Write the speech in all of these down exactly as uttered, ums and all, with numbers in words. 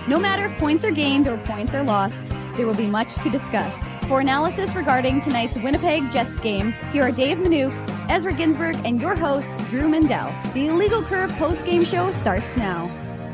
No matter if points are gained or points are lost, there will be much to discuss. For analysis regarding tonight's Winnipeg Jets game, here are Dave Minuk, Ezra Ginsburg, and your host, Drew Mandel. The Illegal Curve post-game show starts now.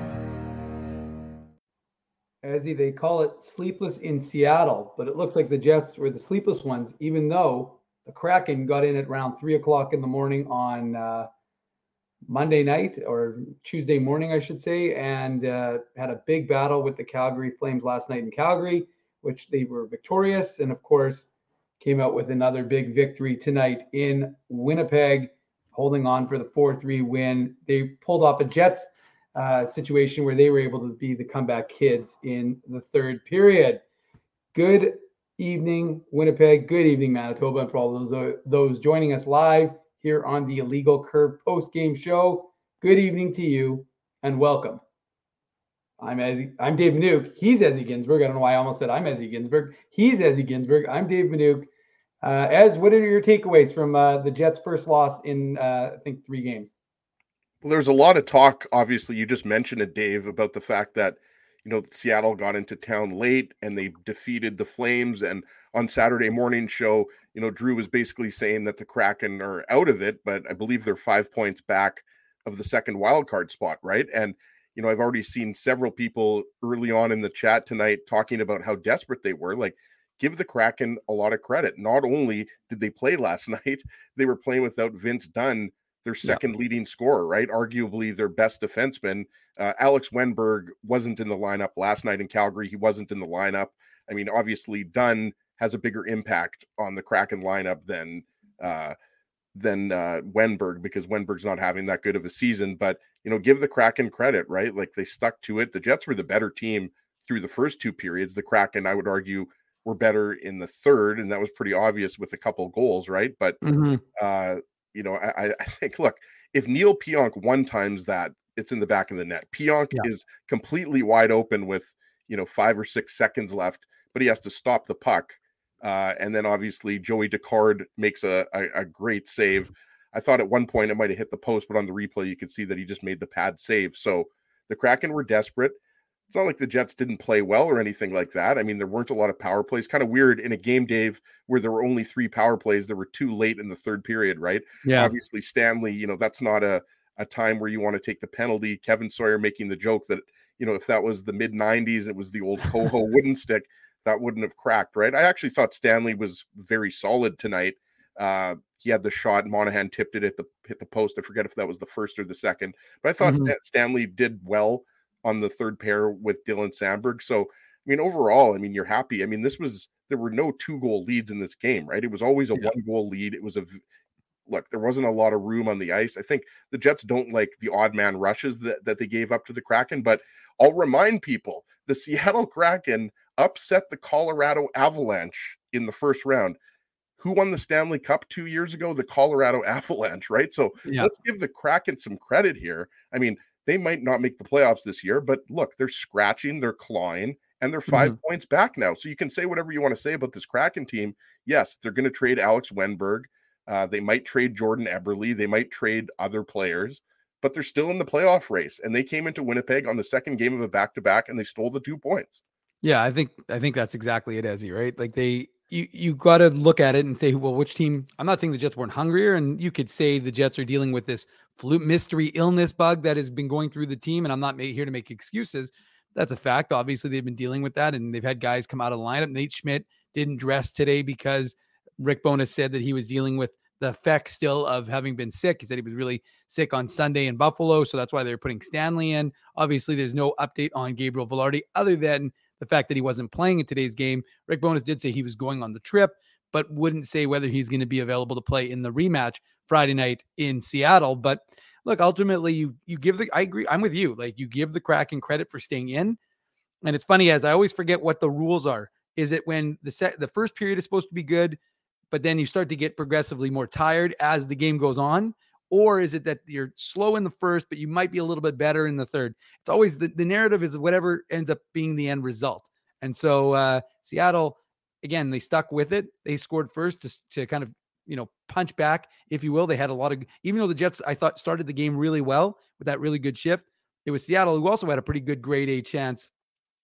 As they call it sleepless in Seattle, but it looks like the Jets were the sleepless ones, even though the Kraken got in at around three o'clock in the morning on uh, Monday night or Tuesday morning, I should say, and uh, had a big battle with the Calgary Flames last night in Calgary, which they were victorious, and of course came out with another big victory tonight in Winnipeg, holding on for the four three win. They pulled off a Jets uh, situation where they were able to be the comeback kids in the third period. Good evening, Winnipeg. Good evening, Manitoba, and for all those uh, those joining us live here on the Illegal Curve post-game show. Good evening to you and welcome. I'm Ezzy, I'm Dave Minuk. He's Ezzy Ginsburg. I don't know why I almost said I'm Ezzy Ginsburg. He's Ezzy Ginsburg. I'm Dave Minuk. Uh, Ez, what are your takeaways from uh, the Jets' first loss in, uh, I think, three games? Well, there's a lot of talk, obviously, you just mentioned it, Dave, about the fact that, you know, Seattle got into town late and they defeated the Flames. And on Saturday morning show, you know, Drew was basically saying that the Kraken are out of it, but I believe they're five points back of the second wildcard spot, right? And, you know, I've already seen several people early on in the chat tonight talking about how desperate they were. Like, give the Kraken a lot of credit. Not only did they play last night, they were playing without Vince Dunn, their second yeah. leading scorer, right? Arguably their best defenseman. Uh, Alex Wenberg wasn't in the lineup last night in Calgary. He wasn't in the lineup. I mean, obviously Dunn has a bigger impact on the Kraken lineup than uh, than uh, Wenberg, because Wenberg's not having that good of a season. But, you know, give the Kraken credit, right? Like, they stuck to it. The Jets were the better team through the first two periods. The Kraken, I would argue, were better in the third, and that was pretty obvious with a couple goals, right? But, mm-hmm. uh, you know, I, I think, look, if Neil Pionk one times that, it's in the back of the net. Pionk yeah. is completely wide open with, you know, five or six seconds left, but he has to stop the puck. Uh, and then obviously Joey Daccord makes a, a, a great save. I thought at one point it might have hit the post, but on the replay you could see that he just made the pad save. So the Kraken were desperate. It's not like the Jets didn't play well or anything like that. I mean, there weren't a lot of power plays. Kind of weird in a game, Dave, where there were only three power plays. There were two late in the third period, right? Yeah. Obviously, Stanley, you know, that's not a, a time where you want to take the penalty. Kevin Sawyer making the joke that, you know, if that was the mid nineties, it was the old Coho wooden stick, that wouldn't have cracked, right? I actually thought Stanley was very solid tonight. Uh, he had the shot. Monahan tipped it at the hit the post. I forget if that was the first or the second, but I thought mm-hmm. Stanley did well on the third pair with Dylan Sandberg. So, I mean, overall, I mean, you're happy. I mean, this was, there were no two goal leads in this game, right? It was always a yeah. one goal lead. It was a, look, there wasn't a lot of room on the ice. I think the Jets don't like the odd man rushes that, that they gave up to the Kraken, but I'll remind people, the Seattle Kraken upset the Colorado Avalanche in the first round. Who won the Stanley Cup two years ago? The Colorado Avalanche, right? So yeah. let's give the Kraken some credit here. I mean, they might not make the playoffs this year, but look, they're scratching, they're clawing, and they're five mm-hmm. points back now. So you can say whatever you want to say about this Kraken team. Yes, they're going to trade Alex Wenberg. Uh, they might trade Jordan Eberle. They might trade other players, but they're still in the playoff race. And they came into Winnipeg on the second game of a back-to-back, and they stole the two points. Yeah, I think I think that's exactly it, Ezzy, right? Like they, you you got to look at it and say, well, which team? I'm not saying the Jets weren't hungrier, and you could say the Jets are dealing with this flu mystery illness bug that has been going through the team, and I'm not here to make excuses. That's a fact. Obviously, they've been dealing with that, and they've had guys come out of the lineup. Nate Schmidt didn't dress today because Rick Bowness said that he was dealing with the effects still of having been sick. He said he was really sick on Sunday in Buffalo, so that's why they're putting Stanley in. Obviously, there's no update on Gabriel Velarde other than the fact that he wasn't playing in today's game. Rick Bowness did say he was going on the trip, but wouldn't say whether he's going to be available to play in the rematch Friday night in Seattle. But look, ultimately, you you give the, I agree, I'm with you. Like, you give the Kraken credit for staying in. And it's funny, as I always forget what the rules are. Is it when the set, the first period is supposed to be good, but then you start to get progressively more tired as the game goes on? Or is it that you're slow in the first, but you might be a little bit better in the third? It's always the, the narrative is whatever ends up being the end result. And so uh, Seattle, again, they stuck with it. They scored first to, to kind of, you know, punch back, if you will. They had a lot of, even though the Jets, I thought, started the game really well with that really good shift, it was Seattle who also had a pretty good grade A chance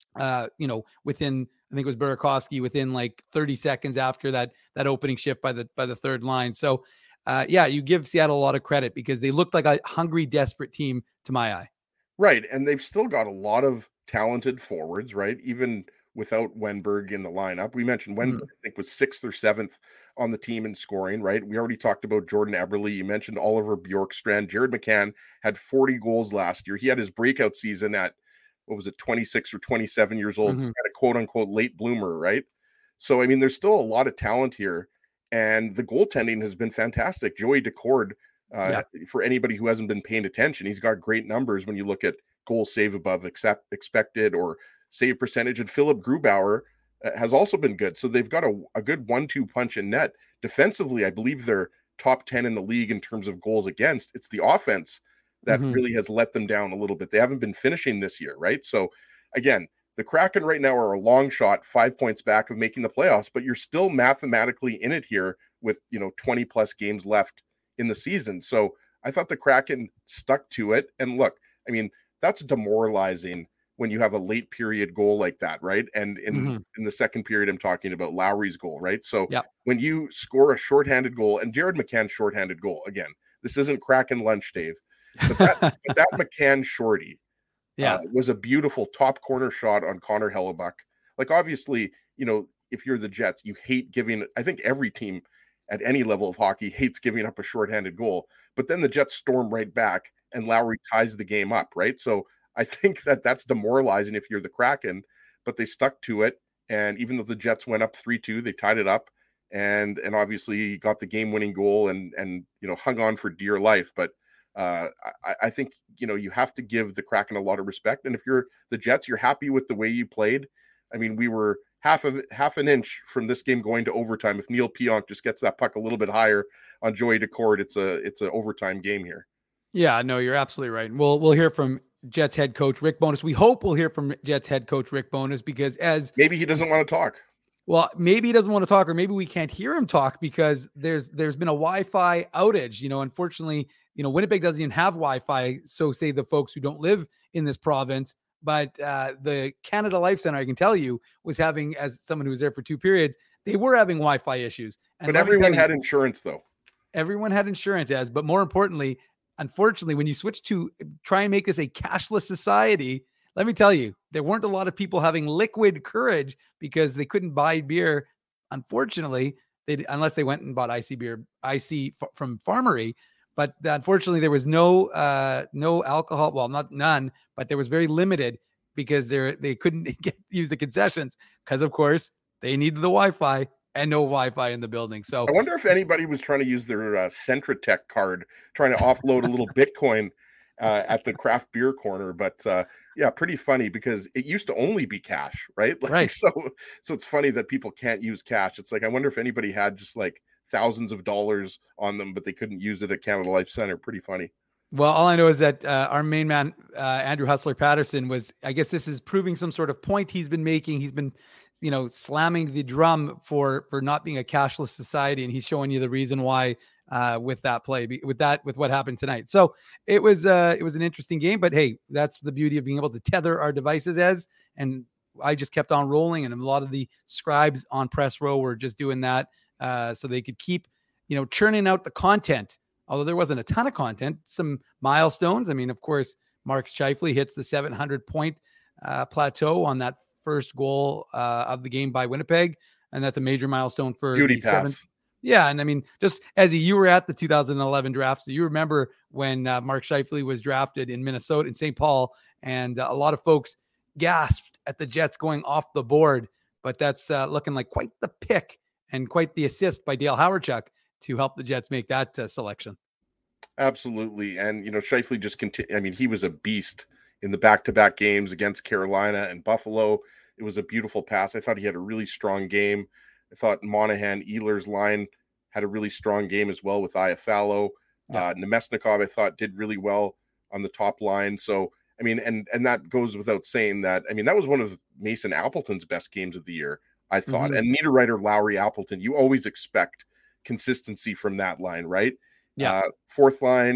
uh, you know, within, I think it was Burakovsky within like thirty seconds after that, that opening shift by the, by the third line. So uh, yeah, you give Seattle a lot of credit because they looked like a hungry, desperate team to my eye. Right. And they've still got a lot of talented forwards, right? Even without Wenberg in the lineup. We mentioned Wenberg, mm. I think, was sixth or seventh on the team in scoring, right? We already talked about Jordan Eberle. You mentioned Oliver Bjorkstrand. Jared McCann had forty goals last year. He had his breakout season at, what was it, twenty-six or twenty-seven years old, mm-hmm. Had a quote unquote late bloomer, right? So, I mean, there's still a lot of talent here. And the goaltending has been fantastic. Joey Decord, uh, yeah. for anybody who hasn't been paying attention, he's got great numbers when you look at goal save above accept, expected or save percentage. And Philip Grubauer uh, has also been good. So they've got a, a good one two punch in net. Defensively, I believe they're top ten in the league in terms of goals against. It's the offense that mm-hmm. really has let them down a little bit. They haven't been finishing this year, right? So again, the Kraken right now are a long shot, five points back of making the playoffs, but you're still mathematically in it here with, you know, twenty plus games left in the season. So I thought the Kraken stuck to it. And look, I mean, that's demoralizing when you have a late period goal like that, right? And in, mm-hmm. in the second period, I'm talking about Lowry's goal, right? So yep. when you score a shorthanded goal, and Jared McCann's shorthanded goal, again, this isn't Kraken lunch, Dave, but that, but that McCann shorty yeah. uh, was a beautiful top corner shot on Connor Hellebuck. Like, obviously, you know, if you're the Jets, you hate giving, I think every team at any level of hockey hates giving up a shorthanded goal, but then the Jets storm right back and Lowry ties the game up, right? So I think that that's demoralizing if you're the Kraken, but they stuck to it. And even though the Jets went up three two, they tied it up and and obviously got the game-winning goal and, and you know, hung on for dear life. But uh, I, I think, you know, you have to give the Kraken a lot of respect. And if you're the Jets, you're happy with the way you played. I mean, we were half of half an inch from this game going to overtime. If Neil Pionk just gets that puck a little bit higher on Joey Decord, it's a it's an overtime game here. Yeah, no, you're absolutely right. We'll we'll hear from Jets head coach Rick Bowness. We hope we'll hear from Jets head coach Rick Bowness because as maybe he doesn't want to talk. Well, maybe he doesn't want to talk, or maybe we can't hear him talk because there's there's been a Wi-Fi outage. You know, unfortunately, you know, Winnipeg doesn't even have Wi-Fi. So say the folks who don't live in this province, but uh, the Canada Life Center, I can tell you, was having, as someone who was there for two periods, they were having Wi-Fi issues. And but everyone had insurance, though. Everyone had insurance, as, but more importantly, unfortunately, when you switch to try and make this a cashless society, let me tell you, there weren't a lot of people having liquid courage because they couldn't buy beer. Unfortunately, they unless they went and bought icy beer, icy f- from Farmery. But unfortunately, there was no uh, no alcohol. Well, not none, but there was very limited because they they couldn't get, use the concessions because, of course, they needed the Wi-Fi. And no Wi-Fi in the building. So I wonder if anybody was trying to use their uh, Centratech card, trying to offload a little Bitcoin uh, at the craft beer corner. But uh, yeah, pretty funny because it used to only be cash, right? Like, right. So, so it's funny that people can't use cash. It's like I wonder if anybody had just like thousands of dollars on them, but they couldn't use it at Canada Life Center. Pretty funny. Well, all I know is that uh, our main man, uh, Andrew Hustler Patterson, was. I guess this is proving some sort of point he's been making. He's been. you know, slamming the drum for, for not being a cashless society. And he's showing you the reason why uh, with that play, with that, with what happened tonight. So it was, uh, it was an interesting game, but hey, that's the beauty of being able to tether our devices as, and I just kept on rolling. And a lot of the scribes on press row were just doing that uh, so they could keep, you know, churning out the content. Although there wasn't a ton of content, some milestones. I mean, of course, Mark Scheifele hits the seven hundred point uh, plateau on that first goal uh, of the game by Winnipeg. And that's a major milestone for Beauty the pass. Seven. Yeah. And I mean, just as you were at the two thousand eleven draft, so you remember when uh, Mark Scheifele was drafted in Minnesota, in Saint Paul, and uh, a lot of folks gasped at the Jets going off the board, but that's uh, looking like quite the pick and quite the assist by Dale Hawerchuk to help the Jets make that uh, selection. Absolutely. And, you know, Scheifele just continued. I mean, he was a beast in the back-to-back games against Carolina and Buffalo. It was a beautiful pass. I thought he had a really strong game. I thought Monahan, Ehlers line had a really strong game as well with Iafallo. Yeah. Uh, Nemesnikov, I thought, did really well on the top line. So, I mean, and and that goes without saying that, I mean, that was one of Mason Appleton's best games of the year, I thought. Mm-hmm. And Niederreiter, Lowry, Appleton, you always expect consistency from that line, right? Yeah. Uh, fourth line,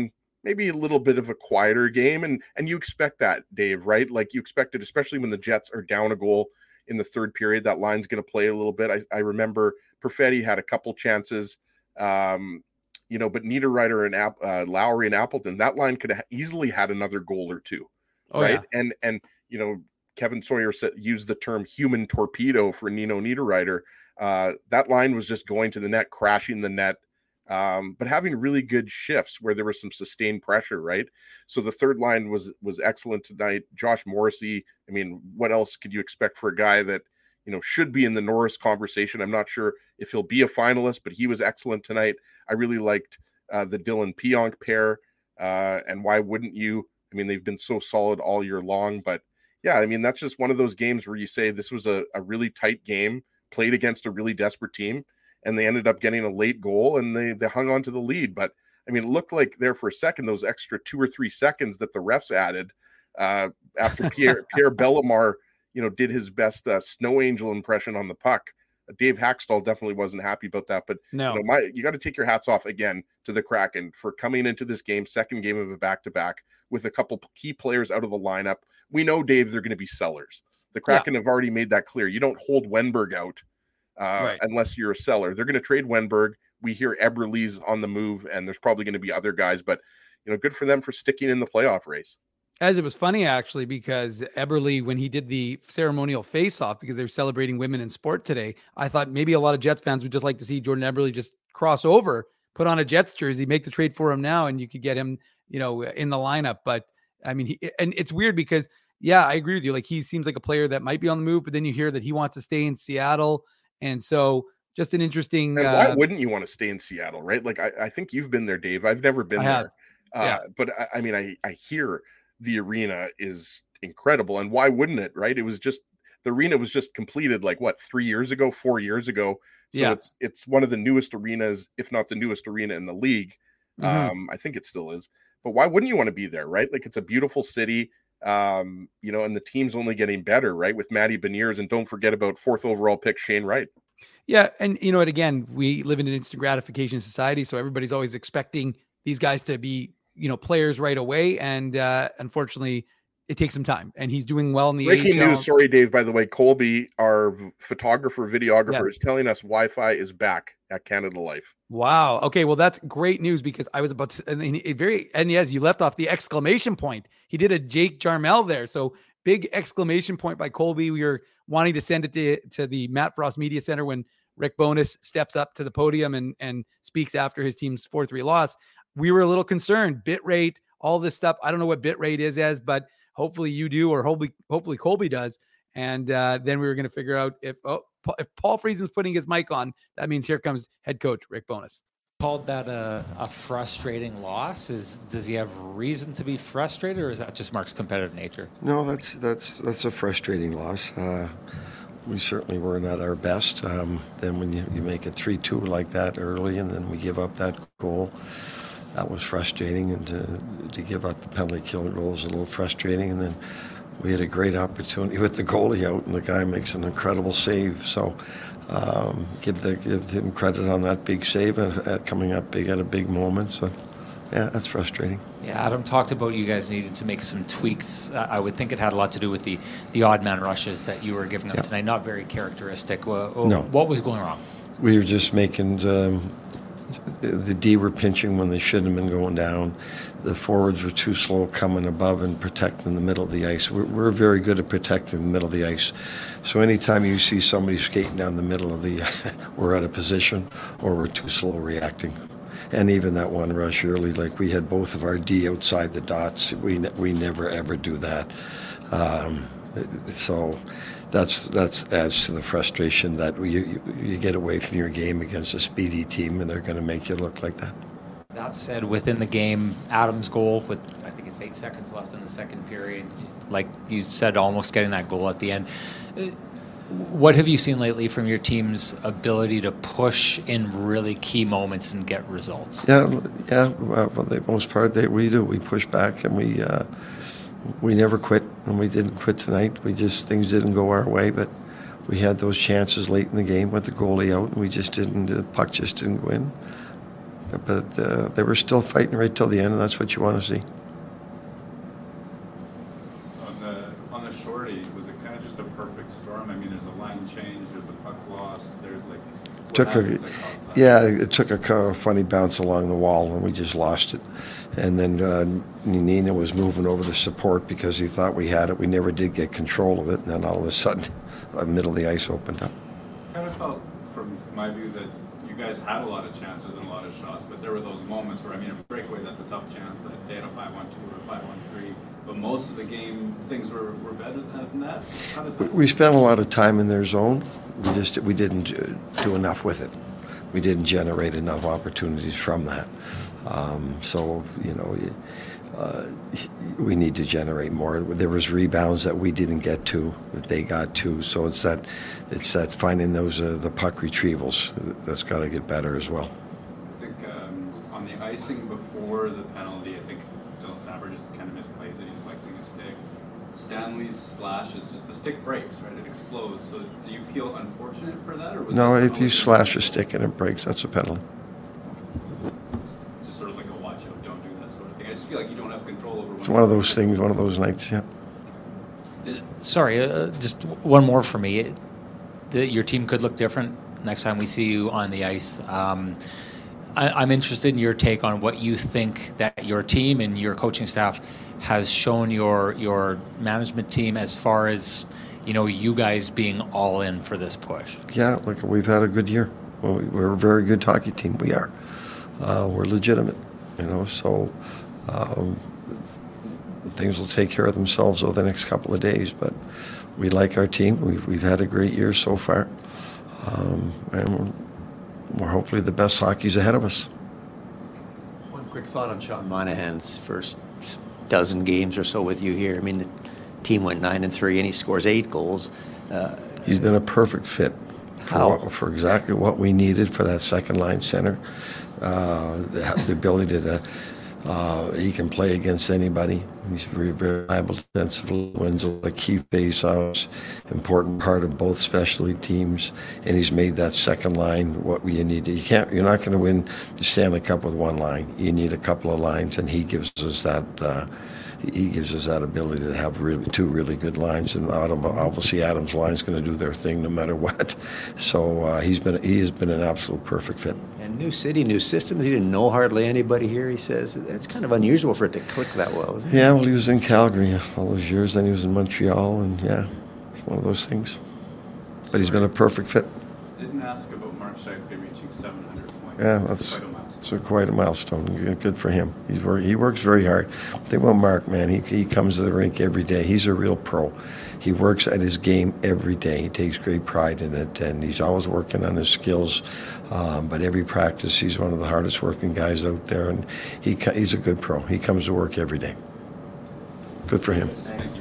maybe a little bit of a quieter game. And and you expect that, Dave, right? Like you expect it, especially when the Jets are down a goal in the third period. That line's going to play a little bit. I, I remember Perfetti had a couple chances, um, you know, but Niederreiter and uh, Lowry and Appleton, that line could have easily had another goal or two, oh, right? Yeah. And, and you know, Kevin Sawyer said, used the term human torpedo for Nino Niederreiter. Uh, that line was just going to the net, crashing the net, um, but having really good shifts where there was some sustained pressure, right? So the third line was was excellent tonight. Josh Morrissey, I mean, what else could you expect for a guy that, you know, should be in the Norris conversation? I'm not sure if he'll be a finalist, but he was excellent tonight. I really liked uh, the Dylan Pionk pair, uh, and why wouldn't you? I mean, they've been so solid all year long, but yeah, I mean, that's just one of those games where you say this was a, a really tight game, played against a really desperate team, and they ended up getting a late goal, and they, they hung on to the lead. But, I mean, it looked like there for a second, those extra two or three seconds that the refs added uh, after Pierre, Pierre Bellemare, you know, did his best uh, snow angel impression on the puck. Dave Hackstall definitely wasn't happy about that. But, no. you know, my, you got to take your hats off again to the Kraken for coming into this game, second game of a back-to-back, with a couple key players out of the lineup. We know, Dave, they're going to be sellers. The Kraken yeah. have already made that clear. You don't hold Wenberg out uh, right. unless you're a seller. They're going to trade Wenberg. We hear Eberle's on the move, and there's probably going to be other guys. But, you know, good for them for sticking in the playoff race. As it was funny, actually, because Eberle, when he did the ceremonial face-off, because they're celebrating women in sport today, I thought maybe a lot of Jets fans would just like to see Jordan Eberle just cross over, put on a Jets jersey, make the trade for him now, and you could get him, you know, in the lineup. But, I mean, he, and it's weird because, yeah, I agree with you. Like, he seems like a player that might be on the move, but then you hear that he wants to stay in Seattle. And so just an interesting... And why uh, wouldn't you want to stay in Seattle, right? Like, I, I think you've been there, Dave. I've never been I there. Uh, yeah. But, I, I mean, I, I hear... the arena is incredible, and why wouldn't it, right? It was just the arena was just completed like what three years ago, four years ago. So yeah. it's it's one of the newest arenas, if not the newest arena in the league. Mm-hmm. Um, I think it still is. But why wouldn't you want to be there, right? Like it's a beautiful city, um, you know, and the team's only getting better, right? With Matty Beniers, and don't forget about fourth overall pick Shane Wright. Yeah, and you know what? Again, we live in an instant gratification society, so everybody's always expecting these guys to be, you know, players right away. And uh, unfortunately, it takes some time. And he's doing well in the breaking A H L. news. Sorry, Dave. By the way, Colby, our photographer, videographer, yeah. is telling us Wi-Fi is back at Canada Life. Wow. Okay. Well, that's great news because I was about to, and he, very, and yes, you left off the exclamation point. He did a Jake Jarmel there. So big exclamation point by Colby. We were wanting to send it to, to the Matt Frost Media Center when Rick Bowness steps up to the podium and, and speaks after his team's four three loss. We were a little concerned, bit rate, all this stuff. I don't know what bit rate is as, but hopefully you do, or hopefully, hopefully Colby does. And uh, then we were going to figure out if, oh, if Paul Friesen's putting his mic on, that means here comes head coach Rick Bowness. Called that a, a frustrating loss. Is does he have reason to be frustrated, or is that just Mark's competitive nature? No, that's that's that's a frustrating loss. Uh, we certainly weren't at our best. Um, then when you, you make it three two like that early, and then we give up that goal. That was frustrating, and to, to give up the penalty kill goal was a little frustrating. And then we had a great opportunity with the goalie out, and the guy makes an incredible save. So um, give the give him credit on that big save and uh, coming up big at a big moment. So yeah, that's frustrating. Yeah, Adam talked about you guys needed to make some tweaks. Uh, I would think it had a lot to do with the the odd man rushes that you were giving up yeah. tonight. Not very characteristic. Uh, no. What was going wrong? We were just making. Um, The D were pinching when they shouldn't have been going down. The forwards were too slow coming above and protecting the middle of the ice. We're, we're very good at protecting the middle of the ice. So anytime you see somebody skating down the middle of the, we're out of position or we're too slow reacting. And even that one rush early, like we had both of our D outside the dots. We we never ever do that. Um, so. That's that's adds to the frustration that you, you get away from your game against a speedy team, and they're going to make you look like that. That said, within the game, Adams' goal with I think it's eight seconds left in the second period, like you said, almost getting that goal at the end. What have you seen lately from your team's ability to push in really key moments and get results? Yeah, yeah. Well, for the most part, they, we do. We push back and we. Uh, We never quit, and we didn't quit tonight. We just, things didn't go our way, but we had those chances late in the game with the goalie out, and we just didn't, the puck just didn't go in. but uh, they were still fighting right till the end, and that's what you want to see. On the on the shorty, was it kind of just a perfect storm? I mean, there's a line change, there's a puck lost, there's like what Took a, happens that caused that? yeah, it took a kind of funny bounce along the wall, and we just lost it. And then uh, Nina was moving over to support because he thought we had it. We never did get control of it, and then all of a sudden, the middle of the ice opened up. Kind of felt, from my view, that you guys had a lot of chances and a lot of shots, but there were those moments where, I mean, a breakaway, that's a tough chance. That they had a five one two or a five one three, but most of the game, things were, were better than that. How does that We, we spent a lot of time in their zone. We just we didn't do, do enough with it. We didn't generate enough opportunities from that. Um, so, you know, uh, we need to generate more. There was rebounds that we didn't get to, that they got to. So it's that, it's that finding those uh, the puck retrievals that's got to get better as well. I think um, on the icing before the penalty, I think Dylan Saber just kind of misplays it. He's flexing his stick. Stanley's slash is just the stick breaks, right? It explodes. So do you feel unfortunate for that, or was no? that If you slash a stick and it breaks, that's a penalty. Just sort of like a watch out, don't do that sort of thing. I just feel like you don't have control over. It's one of those things, one of those nights. Yeah. Sorry, uh, just one more for me. The, your team could look different next time we see you on the ice. Um, I, I'm interested in your take on what you think that your team and your coaching staff has shown your your management team as far as, you know, you guys being all in for this push. Yeah, look, we've had a good year. Well, we're a very good hockey team. We are. Uh, we're legitimate, you know, so um, things will take care of themselves over the next couple of days. But we like our team. We've, we've had a great year so far. Um, and we're, we're hopefully the best hockey's ahead of us. One quick thought on Sean Monahan's first dozen games or so with you here. I mean, the team went nine and three, and he scores eight goals. Uh, He's been a perfect fit How? for, for exactly what we needed for that second line center. Uh, the, the ability to, uh, he can play against anybody. He's very, very reliable defensively, wins a key face-offs, important part of both specialty teams, and he's made that second line what you need. You can't, you're not going to win the Stanley Cup with one line. You need a couple of lines, and he gives us that. Uh, He gives us that ability to have really two really good lines, and Adam, obviously Adam's line's going to do their thing no matter what. So uh, he's been he has been an absolute perfect fit. and new city, new systems. He didn't know hardly anybody here, he says. It's kind of unusual for it to click that well, isn't it? Yeah, well, he was in Calgary all those years, then he was in Montreal, and yeah, it's one of those things. But he's been a perfect fit. Didn't ask about Mark Scheifele reaching seven hundred points. Yeah, that's quite a milestone. it's a, quite a milestone. Good- Good for him. He's wor- he works very hard. The thing about Mark, man, he he comes to the rink every day. He's a real pro. He works at his game every day. He takes great pride in it, and he's always working on his skills. Um, but every practice, he's one of the hardest working guys out there, and he co- he's a good pro. He comes to work every day. Good for him. Thank you.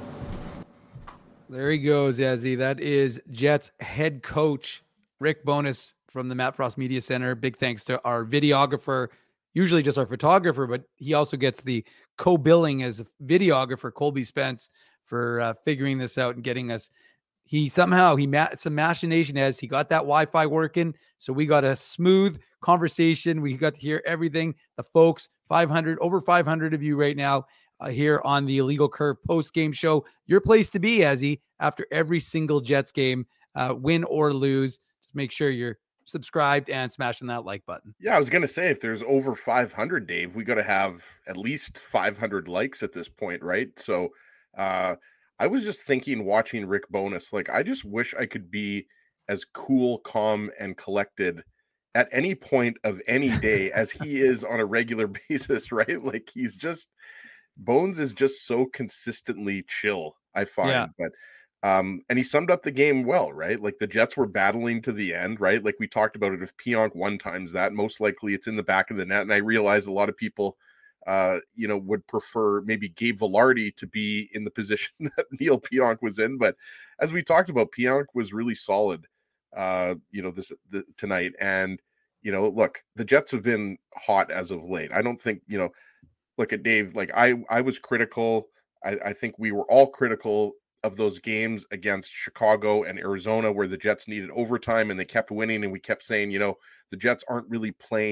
There he goes, Yazzie. That is Jets head coach Rick Bowness from the Matt Frost Media Center. Big thanks to our videographer, usually just our photographer, but he also gets the co-billing as a videographer, Colby Spence, for uh, figuring this out and getting us. He somehow, he ma- some machination as he got that Wi-Fi working. So we got a smooth conversation. We got to hear everything. The folks, five hundred, over five hundred of you right now uh, here on the Illegal Curve post-game show. Your place to be, Yazzie, after every single Jets game, uh, win or lose. Just make sure you're subscribed and smashing that like button. Yeah, I was going to say, if there's over five hundred, Dave, we got to have at least five hundred likes at this point, right? So uh, I was just thinking, watching Rick Bowness, like, I just wish I could be as cool, calm, and collected at any point of any day as he is on a regular basis, right? Like, he's just, Bones is just so consistently chill, I find. Yeah. But Um, and he summed up the game well, right? Like, the Jets were battling to the end, right? Like we talked about it. If Pionk one times that, most likely it's in the back of the net. And I realize a lot of people, uh, you know, would prefer maybe Gabe Velarde to be in the position that Neil Pionk was in. But as we talked about, Pionk was really solid, uh, you know, this the, tonight. And, you know, look, the Jets have been hot as of late. I don't think, you know, look at Dave, like I, I was critical. I, I think we were all critical of those games against Chicago and Arizona where the Jets needed overtime and they kept winning, and we kept saying, you know, the Jets aren't really playing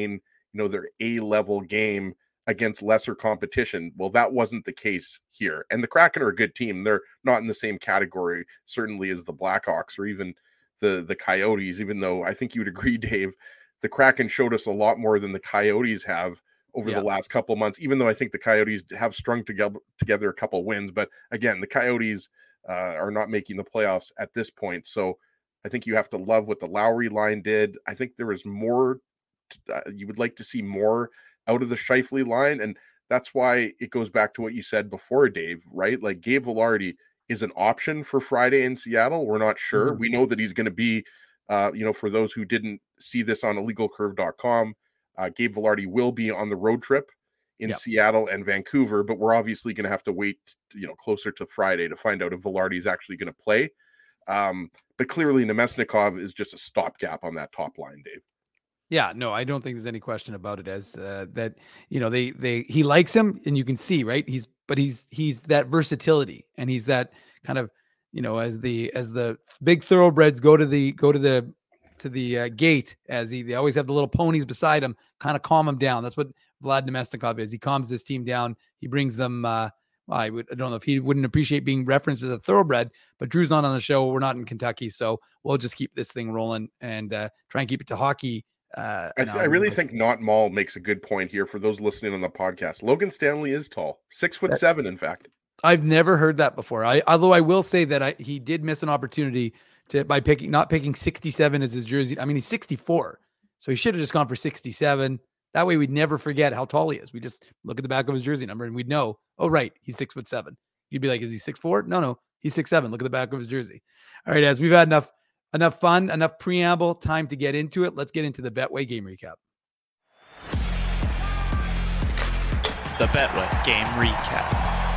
you know, their A-level game against lesser competition. Well, that wasn't the case here. And the Kraken are a good team. They're not in the same category, certainly, as the Blackhawks or even the, the Coyotes, even though I think you would agree, Dave, the Kraken showed us a lot more than the Coyotes have over Yeah. the last couple of months, even though I think the Coyotes have strung together, together a couple wins. But again, the Coyotes uh, are not making the playoffs at this point. So I think you have to love what the Lowry line did. I think there is more, uh, you would like to see more out of the Scheifele line. And that's why it goes back to what you said before, Dave, right? Like Gabe Vilardi is an option for Friday in Seattle. We're not sure. Mm-hmm. We know that he's going to be, uh, you know, for those who didn't see this on illegal curve dot com, uh, Gabe Vilardi will be on the road trip in yep. Seattle and Vancouver, but we're obviously going to have to wait, you know, closer to Friday to find out if Vilardi is actually going to play. Um, but clearly Nemesnikov is just a stopgap on that top line, Dave. Yeah, no, I don't think there's any question about it as uh, that, you know, they, they, he likes him and you can see, right. He's, but he's, he's that versatility and he's that kind of, you know, as the, as the big thoroughbreds go to the, go to the, to the uh, gate, as he, they always have the little ponies beside him, kind of calm him down. That's what Vlad Nemesnikov is. He calms this team down. He brings them, uh, well, I would, I don't know if he wouldn't appreciate being referenced as a thoroughbred, but Drew's not on the show. We're not in Kentucky. So we'll just keep this thing rolling and uh, try and keep it to hockey. Uh, I, th- I really think Not Mall makes a good point here for those listening on the podcast. Logan Stanley is tall, six foot that, seven, in fact. I've never heard that before. I, although I will say that I, he did miss an opportunity to by picking, not picking sixty-seven as his jersey. I mean, he's sixty-four, so he should have just gone for sixty-seven. That way, we'd never forget how tall he is. We just look at the back of his jersey number and we'd know, oh, right, he's six foot seven. You'd be like, is he six four? No, no, he's six seven. Look at the back of his jersey. All right, as we've had enough. Enough fun, enough preamble, time to get into it. Let's get into the Betway game recap. The Betway game recap.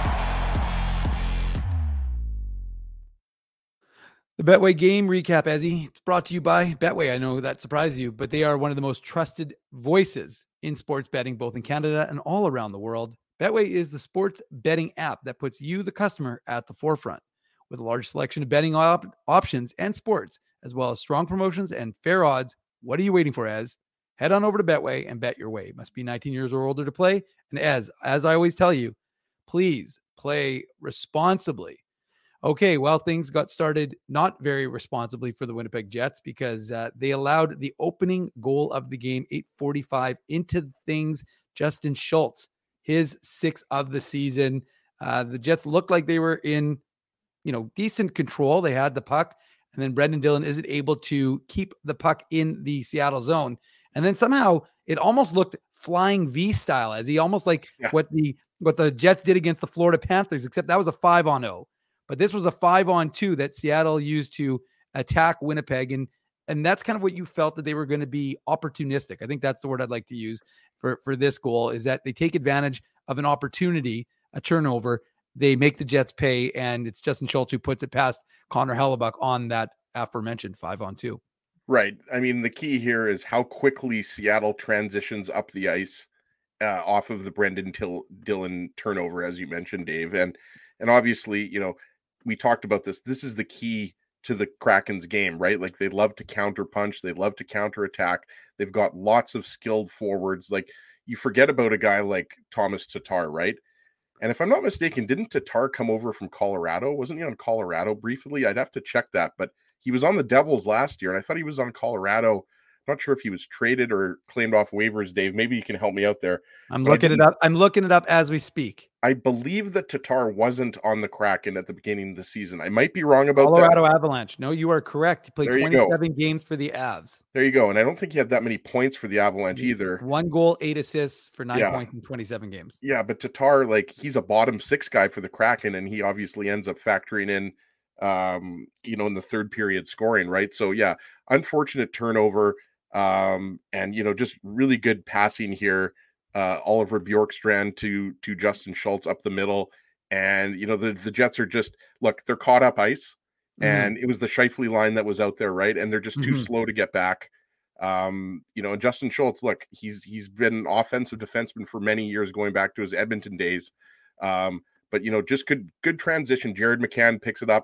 The Betway game recap, Ezzy, it's brought to you by Betway. I know that surprised you, but they are one of the most trusted voices in sports betting, both in Canada and all around the world. Betway is the sports betting app that puts you, the customer, at the forefront. With a large selection of betting op- options and sports, as well as strong promotions and fair odds, what are you waiting for, Ez? Head on over to Betway and bet your way. Must be nineteen years or older to play. And as, as I always tell you, please play responsibly. Okay, well, things got started not very responsibly for the Winnipeg Jets because uh, they allowed the opening goal of the game, eight forty-five, into things. Justin Schultz, his sixth of the season. Uh, the Jets looked like they were in you know, decent control. They had the puck, and then Brendan Dillon isn't able to keep the puck in the Seattle zone. And then somehow it almost looked flying V style, as he almost like yeah. what the, what the Jets did against the Florida Panthers, except that was a five on oh, but this was a five on two that Seattle used to attack Winnipeg. And, and that's kind of what you felt that they were going to be opportunistic. I think that's the word I'd like to use for, for this goal, is that they take advantage of an opportunity, a turnover. They make the Jets pay, and it's Justin Schultz who puts it past Connor Hellebuck on that aforementioned five on two. Right. I mean, the key here is how quickly Seattle transitions up the ice uh, off of the Brendan Till- Dillon turnover, as you mentioned, Dave. And, and obviously, you know, we talked about this. This is the key to the Kraken's game, right? Like they love to counter punch. They love to counter attack. They've got lots of skilled forwards. Like you forget about a guy like Thomas Tatar, right? And if I'm not mistaken, didn't Tatar come over from Colorado? Wasn't he on Colorado briefly? I'd have to check that, but he was on the Devils last year, and I thought he was on Colorado. Not sure if he was traded or claimed off waivers, Dave. Maybe you can help me out there. I'm but looking it up. I'm looking it up as we speak. I believe that Tatar wasn't on the Kraken at the beginning of the season. I might be wrong about Colorado that. Avalanche. No, you are correct. He played twenty-seven games for the Avs. There you go. And I don't think he had that many points for the Avalanche either. One goal, eight assists for nine yeah. points in twenty-seven games. Yeah, but Tatar, like he's a bottom six guy for the Kraken, and he obviously ends up factoring in, um, you know, in the third period scoring, right? So yeah, unfortunate turnover. Um, and you know, just really good passing here. Uh, Oliver Bjorkstrand to to Justin Schultz up the middle, and you know the the Jets are just look they're caught up ice, mm-hmm. and it was the Scheifele line that was out there, right? And they're just too mm-hmm. slow to get back. Um, you know, and Justin Schultz, look, he's he's been an offensive defenseman for many years, going back to his Edmonton days. Um, but you know, just good good transition. Jared McCann picks it up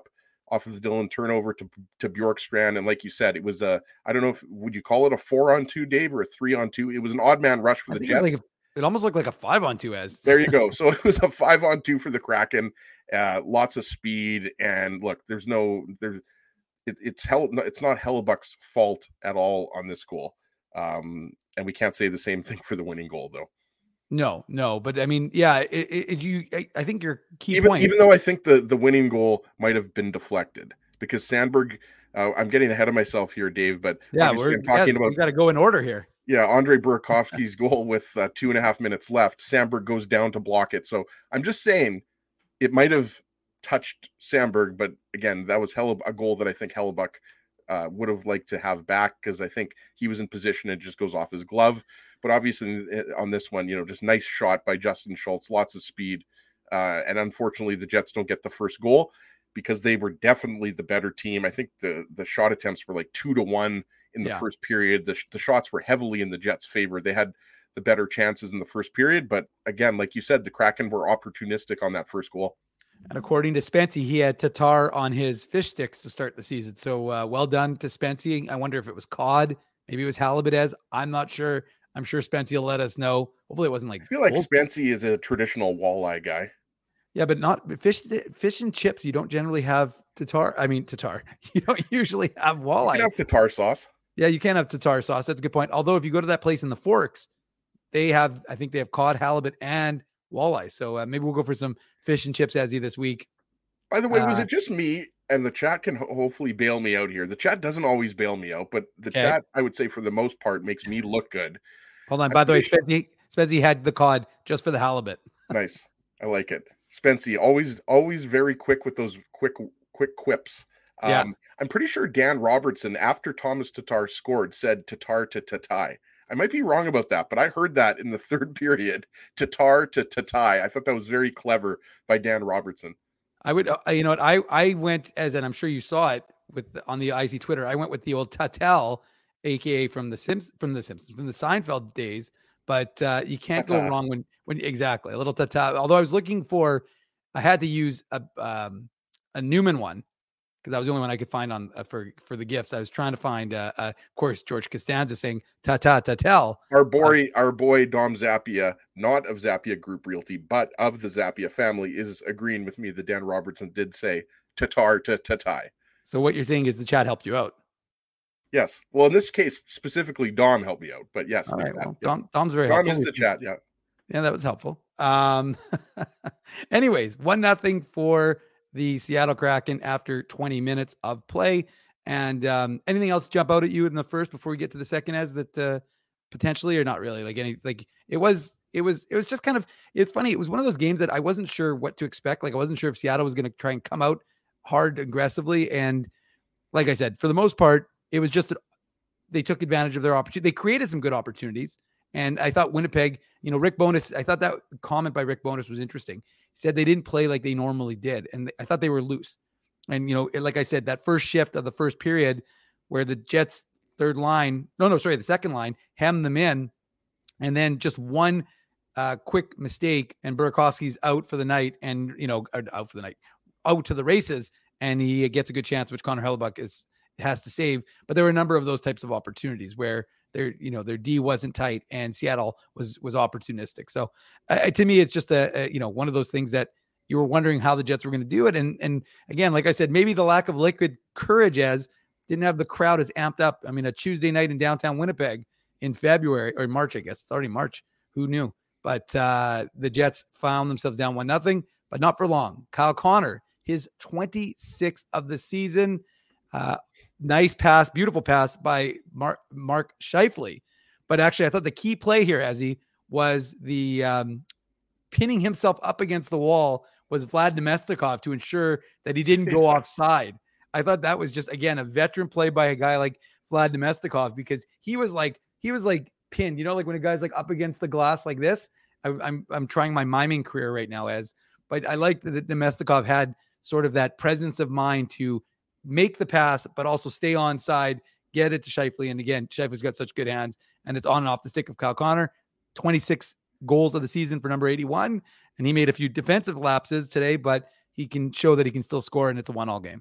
off of the Dylan turnover to to Bjorkstrand. And like you said, it was a, I don't know if, would you call it a four on two, Dave, or a three on two? It was an odd man rush for I the think Jets. It, was like a, it almost looked like a five on two as. There you go. So it was a five on two for the Kraken. Uh, lots of speed. And look, there's no, there's, it, it's hell. It's not Hellebuck's fault at all on this goal. Um, and we can't say the same thing for the winning goal, though. No, no, but I mean, yeah, it, it, you. I, I think your key even, point, even though I think the the winning goal might have been deflected because Sandberg. Uh, I'm getting ahead of myself here, Dave. But yeah, we're I'm talking yeah, about. We got to go in order here. Yeah, Andre Burakovsky's goal with uh, two and a half minutes left. Sandberg goes down to block it. So I'm just saying, it might have touched Sandberg, but again, that was Helle- a goal that I think Hellebuck uh, would have liked to have back because I think he was in position and it just goes off his glove. But obviously on this one, you know, just nice shot by Justin Schultz, lots of speed. Uh, and unfortunately, the Jets don't get the first goal because they were definitely the better team. I think the, the shot attempts were like two to one in the yeah. first period. The, the shots were heavily in the Jets' favor. They had the better chances in the first period. But again, like you said, the Kraken were opportunistic on that first goal. And according to Spency, he had Tatar on his fish sticks to start the season. So uh, well done to Spency. I wonder if it was cod. Maybe it was halibut as. I'm not sure. I'm sure Spency will let us know. Hopefully it wasn't like. I feel like gold. Spency is a traditional walleye guy. Yeah, but not fish. Fish and chips. You don't generally have Tatar. I mean Tatar. You don't usually have walleye. You can have Tatar sauce. Yeah, you can have Tatar sauce. That's a good point. Although if you go to that place in the Forks, they have. I think they have cod, halibut, and walleye. So uh, maybe we'll go for some fish and chips as this week. By the way, was uh, it just me? And the chat can ho- hopefully bail me out here. The chat doesn't always bail me out, but the okay. chat, I would say, for the most part, makes me look good. Hold on. I'm By the way, sure- Spency, Spency had the cod just for the halibut. Nice. I like it. Spency, always, always very quick with those quick, quick quips. Um, Yeah. I'm pretty sure Dan Robertson, after Thomas Tatar scored, said Tatar to Tatai. I might be wrong about that, but I heard that in the third period, Tatar to Tatai. I thought that was very clever by Dan Robertson. I would, uh, you know what, I I went as, and I'm sure you saw it with the, on the I C Twitter. I went with the old Tatel, aka from the Sims from the Simpsons, from the Seinfeld days. But uh, you can't Tata. go wrong when when exactly a little Tata. Although I was looking for, I had to use a um, a Newman one because that was the only one I could find on uh, for for the gifts. I was trying to find, uh, uh, of course, George Costanza saying Tata Tatel. Our boy, uh, our boy Dom Zappia, not of Zappia Group Realty, but of the Zappia family, is agreeing with me that Dan Robertson did say Tatar to Tatai. So what you're saying is the chat helped you out. Yes. Well, in this case, specifically, Dom helped me out. But yes, All right, chat, well, yeah. Dom, Dom's very Dom helpful. is the chat. Yeah. Yeah, that was helpful. Um, anyways, one nothing for the Seattle Kraken after twenty minutes of play. And um, anything else jump out at you in the first before we get to the second, as that uh, potentially or not really? Like any, like it was, it was, it was just kind of. It's funny. It was one of those games that I wasn't sure what to expect. Like I wasn't sure if Seattle was going to try and come out hard aggressively. And like I said, for the most part, it was just they took advantage of their opportunity. They created some good opportunities. And I thought Winnipeg, you know, Rick Bowness, I thought that comment by Rick Bowness was interesting. He said they didn't play like they normally did. And I thought they were loose. And, you know, like I said, that first shift of the first period where the Jets third line, no, no, sorry, the second line hemmed them in. And then just one uh, quick mistake and Burakovsky's out for the night and, you know, out for the night, out to the races. And he gets a good chance, which Connor Hellebuck is has to save. But there were a number of those types of opportunities where their, you know, their D wasn't tight and Seattle was, was opportunistic. So uh, to me, it's just a, a, you know, one of those things that you were wondering how the Jets were going to do it. And, and again, like I said, maybe the lack of liquid courage as didn't have the crowd as amped up. I mean, a Tuesday night in downtown Winnipeg in February or March, I guess it's already March. Who knew? But uh, the Jets found themselves down one nothing, but not for long. Kyle Connor, his twenty-sixth of the season. Uh, nice pass, beautiful pass by Mark, Mark Scheifele. But actually, I thought the key play here, as he was the um, pinning himself up against the wall was Vlad Nemestikov to ensure that he didn't go offside. I thought that was just, again, a veteran play by a guy like Vlad Nemestikov because he was like, he was like pinned, you know, like when a guy's like up against the glass like this. I, I'm, I'm trying my miming career right now as, but I like that Nemestikov had sort of that presence of mind to make the pass, but also stay on side, get it to Scheifele. And again, Scheifele's got such good hands and it's on and off the stick of Kyle Connor. twenty-six goals of the season for number eighty-one. And he made a few defensive lapses today, but he can show that he can still score and it's a one all game.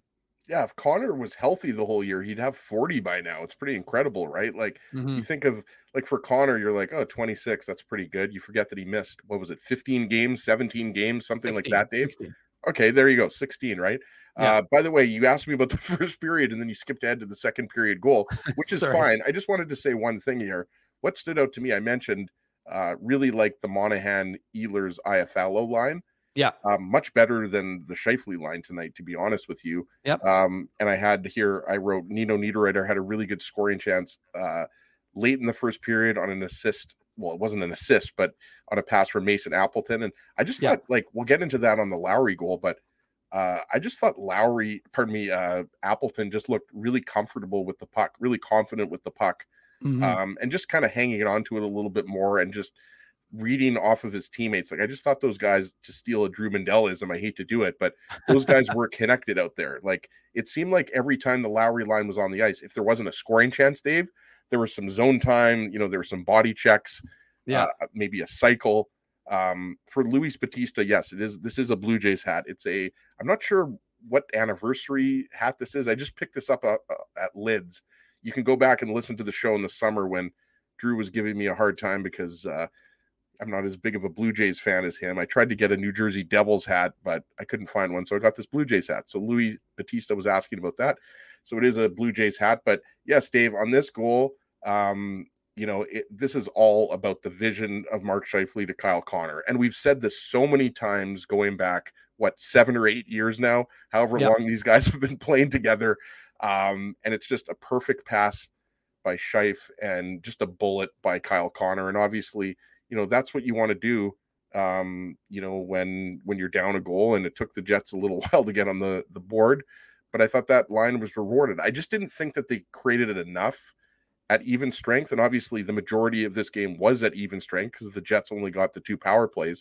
Yeah, if Connor was healthy the whole year, he'd have forty by now. It's pretty incredible, right? Like Mhm. you think of like for Connor, you're like, oh, twenty-six, that's pretty good. You forget that he missed, what was it, fifteen games, seventeen games, something sixteen, like that, Dave? sixteen. Okay, there you go, sixteen, right? Yeah. Uh, by the way, you asked me about the first period and then you skipped ahead to the second period goal, which is Sorry. fine. I just wanted to say one thing here. What stood out to me, I mentioned uh, really like the Monahan, Ehlers, Iafallo line. Yeah. Um, much better than the Scheifele line tonight, to be honest with you. Yep. Um, and I had here, I wrote Nino Niederreiter had a really good scoring chance uh, late in the first period on an assist. Well, it wasn't an assist, but on a pass from Mason Appleton. And I just Yeah. thought, like, we'll get into that on the Lowry goal, but uh, I just thought Lowry, pardon me, uh, Appleton just looked really comfortable with the puck, really confident with the puck, Mhm. um, and just kind of hanging on to it a little bit more and just reading off of his teammates. Like I just thought those guys, to steal a Drew Mendelism, I hate to do it, but those guys were connected out there. Like it seemed like every time the Lowry line was on the ice, if there wasn't a scoring chance, Dave, there was some zone time, you know, there were some body checks, Yeah. uh, maybe a cycle. Um, for Luis Batista, yes, it is. This is a Blue Jays hat. It's a, I'm not sure what anniversary hat this is. I just picked this up uh, uh, at Lids. You can go back and listen to the show in the summer when Drew was giving me a hard time because uh, I'm not as big of a Blue Jays fan as him. I tried to get a New Jersey Devils hat, but I couldn't find one. So I got this Blue Jays hat. So Luis Batista was asking about that. So it is a Blue Jays hat. But yes, Dave, on this goal, um, you know, it, this is all about the vision of Mark Scheifele to Kyle Connor. And we've said this so many times going back, what, seven or eight years now, however Yep. long these guys have been playing together. Um, and it's just a perfect pass by Scheif and just a bullet by Kyle Connor. And obviously, you know, that's what you want to do, um, you know, when when you're down a goal, and it took the Jets a little while to get on the, the board. But I thought that line was rewarded. I just didn't think that they created it enough at even strength. And obviously the majority of this game was at even strength because the Jets only got the two power plays.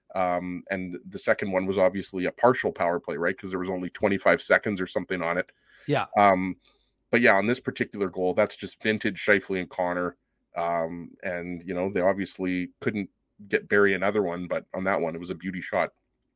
Um, and the second one was obviously a partial power play, right? Because there was only twenty-five seconds or something on it. Yeah. Um, but yeah, on this particular goal, that's just vintage Scheifele and Connor. Um, and, you know, they obviously couldn't get Barry another one, but on that one, it was a beauty shot.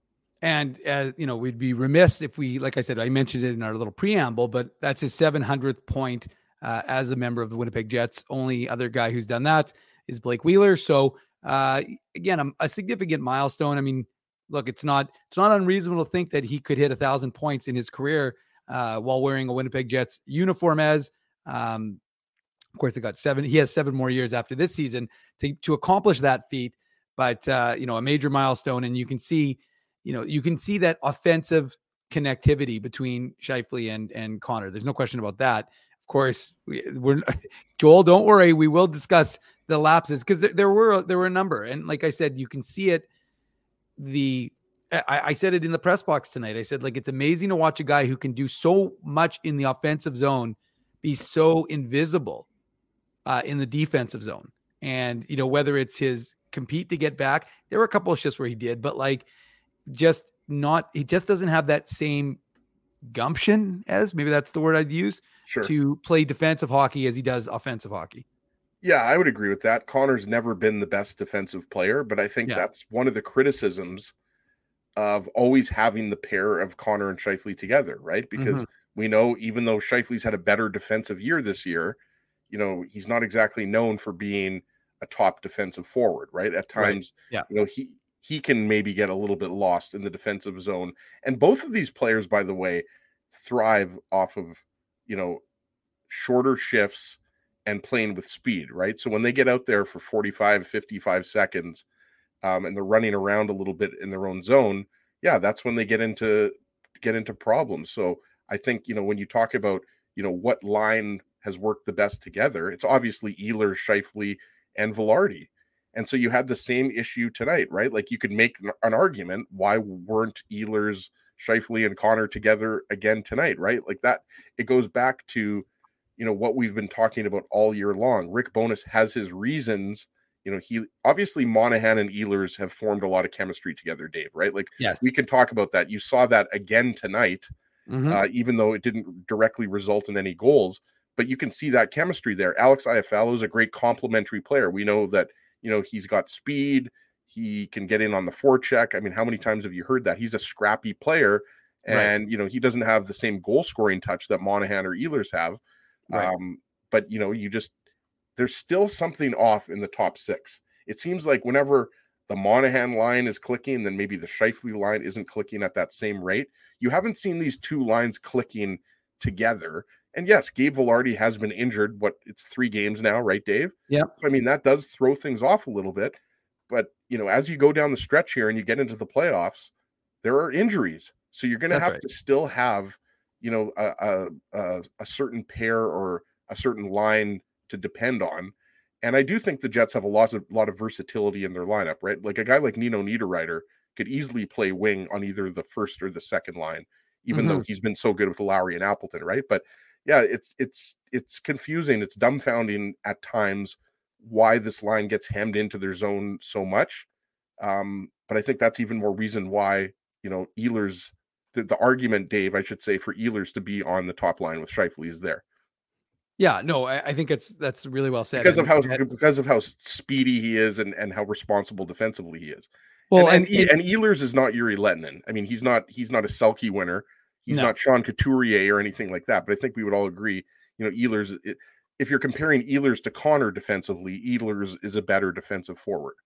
And, uh, you know, we'd be remiss if we, like I said, I mentioned it in our little preamble, but that's his seven hundredth point uh, as a member of the Winnipeg Jets. Only other guy who's done that is Blake Wheeler. So, uh, again, a, a significant milestone. I mean, look, it's not, it's not unreasonable to think that he could hit a thousand points in his career uh, while wearing a Winnipeg Jets uniform as, um, of course, it got seven. He has seven more years after this season to, to accomplish that feat. But, uh, you know, a major milestone. And you can see, you know, you can see that offensive connectivity between Scheifele and, and Connor. There's no question about that. Of course, we, we're Joel, don't worry. We will discuss the lapses because there, there were, there were a number. And like I said, you can see it. The, I, I said it in the press box tonight. I said, like, it's amazing to watch a guy who can do so much in the offensive zone be so invisible uh, in the defensive zone. And, you know, whether it's his compete to get back, there were a couple of shifts where he did, but like, just not, he just doesn't have that same gumption, as maybe that's the word I'd use, Sure. to play defensive hockey as he does offensive hockey. Yeah, I would agree with that. Connor's never been the best defensive player, but I think Yeah. that's one of the criticisms of always having the pair of Connor and Scheifele together, right? Because Mhm. we know even though Scheifele's had a better defensive year this year, you know, he's not exactly known for being a top defensive forward, right? At Right. times, Yeah. you know, he he can maybe get a little bit lost in the defensive zone. And both of these players, by the way, thrive off of, you know, shorter shifts and playing with speed, right? So when they get out there for forty-five, fifty-five seconds um, and they're running around a little bit in their own zone, yeah, that's when they get into get into problems. So I think, you know, when you talk about, you know, what line has worked the best together, it's obviously Ehlers, Scheifele, and Velarde. And so you had the same issue tonight, right? Like you could make an argument, why weren't Ehlers, Scheifele, and Connor together again tonight, right? Like that, it goes back to, you know, what we've been talking about all year long. Rick Bowness has his reasons. You know, he obviously Monahan and Ehlers have formed a lot of chemistry together, Dave, right? Like Yes. we can talk about that. You saw that again tonight, Mhm. uh, even though it didn't directly result in any goals, but you can see that chemistry there. Alex Iafallo is a great complementary player. We know that, you know, he's got speed. He can get in on the forecheck. I mean, how many times have you heard that? He's a scrappy player. And, right. you know, he doesn't have the same goal scoring touch that Monahan or Ehlers have. Right. Um, but, you know, you just, there's still something off in the top six. It seems like whenever the Monahan line is clicking, then maybe the Scheifele line isn't clicking at that same rate. You haven't seen these two lines clicking together. And yes, Gabe Vilardi has been injured. What, it's three games now, right, Dave? Yeah. So, I mean, that does throw things off a little bit. But, you know, as you go down the stretch here and you get into the playoffs, there are injuries. So you're going to have right. to still have, you know, a, a, a certain pair or a certain line to depend on. And I do think the Jets have a lot of, lot of versatility in their lineup, right? Like a guy like Nino Niederreiter could easily play wing on either the first or the second line, even mm-hmm. though he's been so good with Lowry and Appleton, right? But yeah, it's it's it's confusing. It's dumbfounding at times why this line gets hemmed into their zone so much. Um, but I think that's even more reason why, you know, Ehlers, the, the argument, Dave, I should say, for Ehlers to be on the top line with Scheifele is there. Yeah, no, I, I think it's that's really well said because of how had, because of how speedy he is and, and how responsible defensively he is. Well, and and, and, and Ehlers is not Yuri Lettinen. I mean, he's not he's not a Selke winner. He's no. not Sean Couturier or anything like that. But I think we would all agree, you know, Ehlers. It, if you're comparing Ehlers to Connor defensively, Ehlers is a better defensive forward.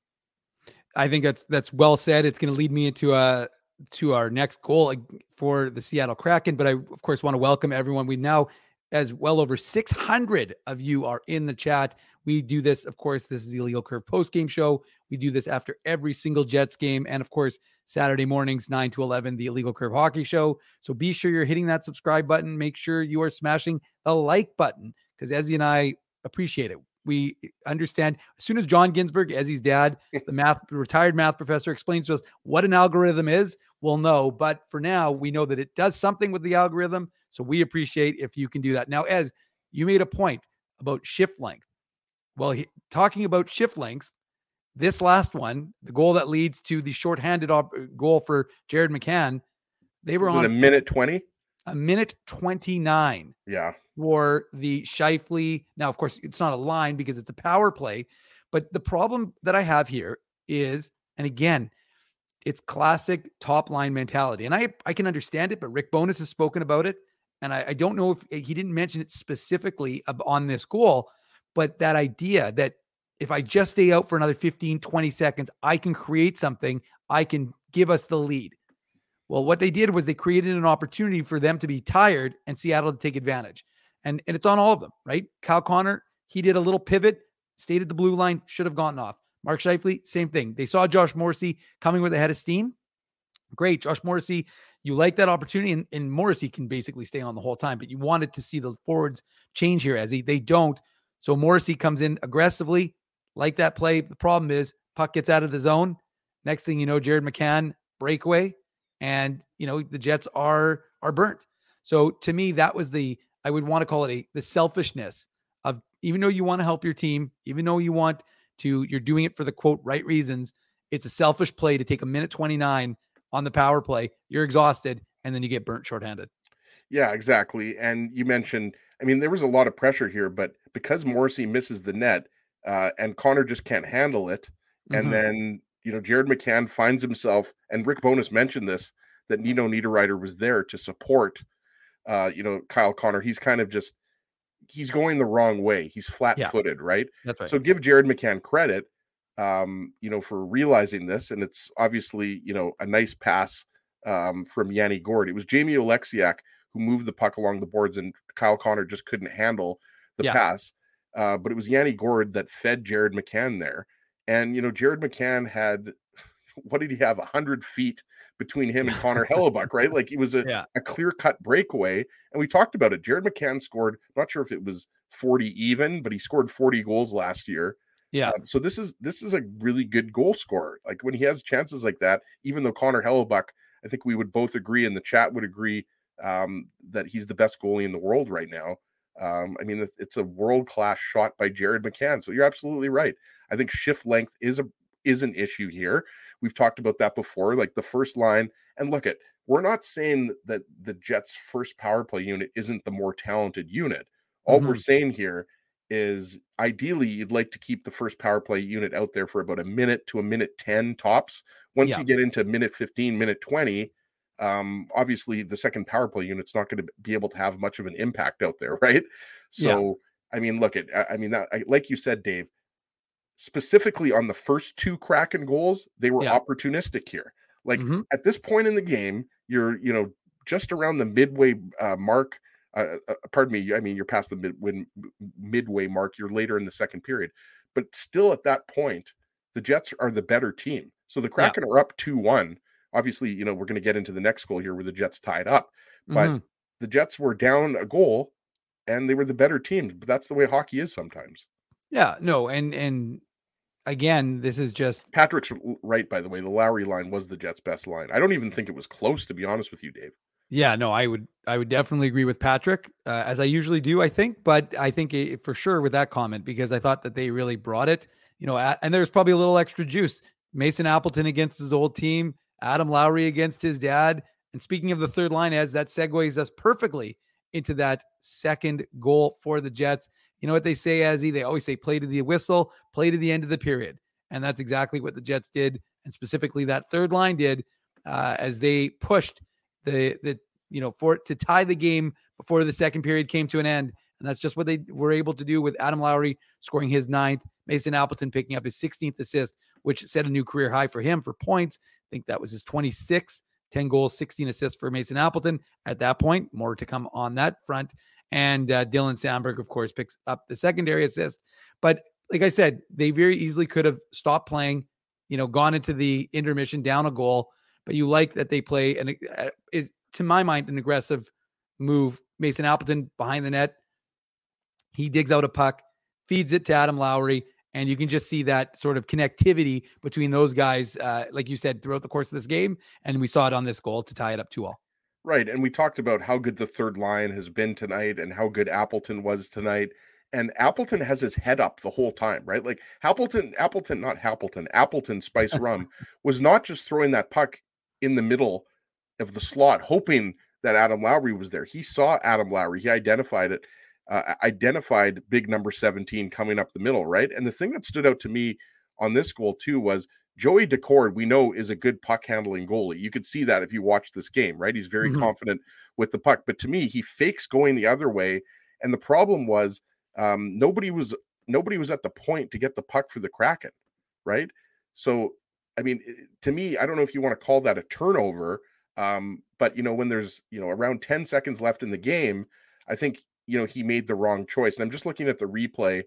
I think that's that's well said. It's going to lead me into a to our next goal for the Seattle Kraken. But I of course want to welcome everyone. We now, as well over six hundred of you are in the chat. We do this, of course, this is the Illegal Curve post-game show. We do this after every single Jets game. And of course, Saturday mornings, nine to eleven, the Illegal Curve hockey show. So be sure you're hitting that subscribe button. Make sure you are smashing the like button because Ezzy and I appreciate it. We understand as soon as John Ginsburg, Ezzy's dad, the math retired math professor, explains to us what an algorithm is, we'll know. But for now, we know that it does something with the algorithm. So we appreciate if you can do that. Now, Ez, you made a point about shift length. Well, he, talking about shift lengths, this last one, the goal that leads to the shorthanded op- goal for Jared McCann, they were Was on it a minute twenty? A minute twenty-nine. Yeah. For the Scheifele. Now, of course, it's not a line because it's a power play. But the problem that I have here is, and again, it's classic top line mentality. And I, I can understand it, but Rick Bowness has spoken about it. And I, I don't know if he didn't mention it specifically on this goal, but that idea that if I just stay out for another fifteen, twenty seconds, I can create something. I can give us the lead. Well, what they did was they created an opportunity for them to be tired and Seattle to take advantage. And, and it's on all of them, right? Kyle Connor, he did a little pivot, stayed at the blue line, should have gotten off. Mark Scheifele, same thing. They saw Josh Morrissey coming with a head of steam. Great. Josh Morrissey, you like that opportunity, and, and Morrissey can basically stay on the whole time, but you wanted to see the forwards change here as he, they don't. So Morrissey comes in aggressively, like that play. The problem is puck gets out of the zone. Next thing you know, Jared McCann breakaway, and you know the Jets are are burnt. So to me, that was the I would want to call it a the selfishness of, even though you want to help your team, even though you want to, you're doing it for the quote right reasons. It's a selfish play to take a minute twenty-nine on the power play. You're exhausted, and then you get burnt shorthanded. Yeah, exactly. And you mentioned, I mean, there was a lot of pressure here, but because Morrissey misses the net uh, and Connor just can't handle it, and mm-hmm. then, you know, Jared McCann finds himself, and Rick Bowness mentioned this, that Nino Niederreiter was there to support, uh, you know, Kyle Connor. He's kind of just, he's going the wrong way. He's flat-footed, yeah. right? That's right. So give Jared McCann credit, um, you know, for realizing this. And it's obviously, you know, a nice pass um, from Yanni Gourde. It was Jamie Oleksiak who moved the puck along the boards, and Kyle Connor just couldn't handle the yeah. pass. Uh, but it was Yanni Gourde that fed Jared McCann there. And, you know, Jared McCann had, what did he have? A hundred feet between him and Connor Hellebuck, right? Like, it was a, yeah. a clear-cut breakaway. And we talked about it. Jared McCann scored, not sure if it was forty even, but he scored forty goals last year. Yeah. Uh, so this is, this is a really good goal scorer. Like, when he has chances like that, even though Connor Hellebuck, I think we would both agree, and the chat would agree, um, that he's the best goalie in the world right now. Um, I mean, it's a world-class shot by Jared McCann. So you're absolutely right. I think shift length is a is an issue here. We've talked about that before, like the first line. And look, at we're not saying that the Jets' first power play unit isn't the more talented unit. All mm-hmm. we're saying here is ideally you'd like to keep the first power play unit out there for about a minute to a minute ten tops. Once yeah. you get into minute fifteen, minute twenty, um, obviously the second power play unit's not going to be able to have much of an impact out there, right? So, yeah. I mean, look at, I mean, that, I, like you said, Dave, specifically on the first two Kraken goals, they were yeah. opportunistic here. Like mm-hmm. at this point in the game, you're, you know, just around the midway uh, mark. Uh, uh, pardon me. I mean, you're past the mid, when, midway mark. You're later in the second period, but still at that point, the Jets are the better team. So the Kraken yeah. are up two one. Obviously, you know, we're going to get into the next goal here where the Jets tied up, but mm-hmm. the Jets were down a goal and they were the better team. But that's the way hockey is sometimes. Yeah, no. And, and again, this is just Patrick's right. By the way, the Lowry line was the Jets' best line. I don't even think it was close, to be honest with you, Dave. Yeah, no, I would, I would definitely agree with Patrick, uh, as I usually do, I think, but I think it, for sure with that comment, because I thought that they really brought it, you know, at, and there's probably a little extra juice. Mason Appleton against his old team, Adam Lowry against his dad. And speaking of the third line, as that segues us perfectly into that second goal for the Jets. You know what they say, Azzy? They always say, play to the whistle, play to the end of the period. And that's exactly what the Jets did. And specifically that third line did, uh, as they pushed the, the, you know, for it to tie the game before the second period came to an end. And that's just what they were able to do with Adam Lowry scoring his ninth, Mason Appleton picking up his sixteenth assist, which set a new career high for him for points. I think that was his twenty-sixth, ten goals, sixteen assists for Mason Appleton. At that point, more to come on that front. And uh, Dylan Sandberg, of course, picks up the secondary assist. But like I said, they very easily could have stopped playing, you know, gone into the intermission down a goal. But you like that they play, and uh, is to my mind, an aggressive move. Mason Appleton behind the net. He digs out a puck, feeds it to Adam Lowry, and you can just see that sort of connectivity between those guys, uh, like you said, throughout the course of this game. And we saw it on this goal to tie it up two all. Right. And we talked about how good the third line has been tonight and how good Appleton was tonight. And Appleton has his head up the whole time, right? Like Appleton, Appleton, not Appleton, Appleton Spice Rum was not just throwing that puck in the middle of the slot, hoping that Adam Lowry was there. He saw Adam Lowry. He identified it, uh, identified big number seventeen coming up the middle, right? And the thing that stood out to me on this goal too was Joey Decord, we know, is a good puck handling goalie. You could see that if you watch this game, right? He's very mm-hmm. confident with the puck. But to me, he fakes going the other way. And the problem was um, nobody was nobody was at the point to get the puck for the Kraken, right? So, I mean, to me, I don't know if you want to call that a turnover, um, but, you know, when there's, you know, around ten seconds left in the game, I think, you know, he made the wrong choice. And I'm just looking at the replay.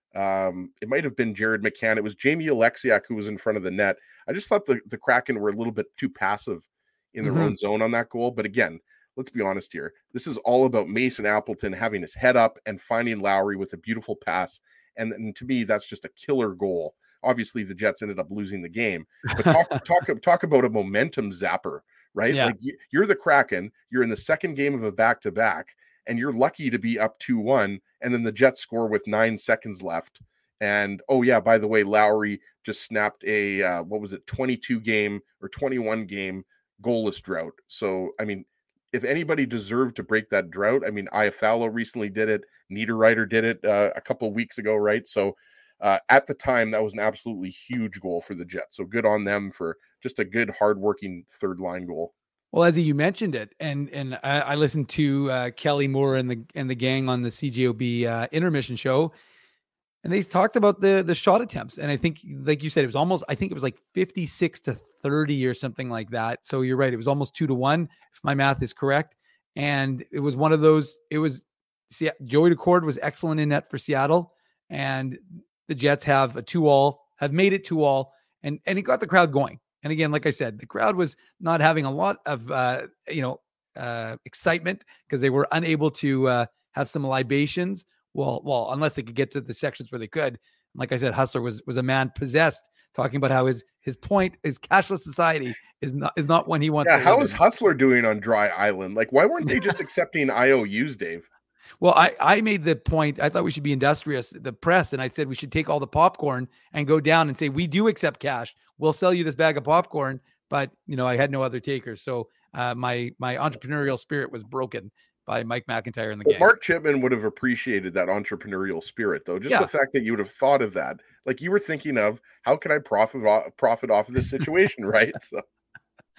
Um, it might have been Jared McCann. It was Jamie Alexiak who was in front of the net. I just thought the, the Kraken were a little bit too passive in their mm-hmm. own zone on that goal. But again, let's be honest here. This is all about Mason Appleton having his head up and finding Lowry with a beautiful pass. And, and to me, that's just a killer goal. Obviously, the Jets ended up losing the game. But talk talk talk about a momentum zapper, right? Yeah. Like you're the Kraken. You're in the second game of a back-to-back. And you're lucky to be up two one, and then the Jets score with nine seconds left. And, oh, yeah, by the way, Lowry just snapped a, uh, what was it, twenty-two game or twenty-one game goalless drought. So, I mean, if anybody deserved to break that drought, I mean, Iafallo recently did it. Niederreiter did it uh, a couple of weeks ago, right? So, uh, at the time, that was an absolutely huge goal for the Jets. So, good on them for just a good, hardworking third-line goal. Well, as you mentioned it, and and I, I listened to uh, Kelly Moore and the and the gang on the C J O B uh, intermission show, and they talked about the the shot attempts. And I think, like you said, it was almost, I think it was like fifty-six to thirty or something like that. So you're right, it was almost two to one, if my math is correct. And it was one of those. It was see, Joey Decord was excellent in net for Seattle, and the Jets have a two all, have made it two all, and and it got the crowd going. And again, like I said, the crowd was not having a lot of, uh, you know, uh, excitement because they were unable to uh, have some libations. Well, well, unless they could get to the sections where they could. Like I said, Hustler was was a man possessed, talking about how his his point, his cashless society is not is not one he wants. Yeah, to how is Hustler doing on Dry Island? Like, why weren't they just accepting I O Us, Dave? Well, I, I made the point. I thought we should be industrious, the press, and I said we should take all the popcorn and go down and say, we do accept cash. We'll sell you this bag of popcorn. But, you know, I had no other takers. So uh, my my entrepreneurial spirit was broken by Mike McIntyre and the well, gang. Mark Chipman would have appreciated that entrepreneurial spirit, though. Just yeah. the fact that you would have thought of that. Like you were thinking of, how can I profit off, profit off of this situation, right? So.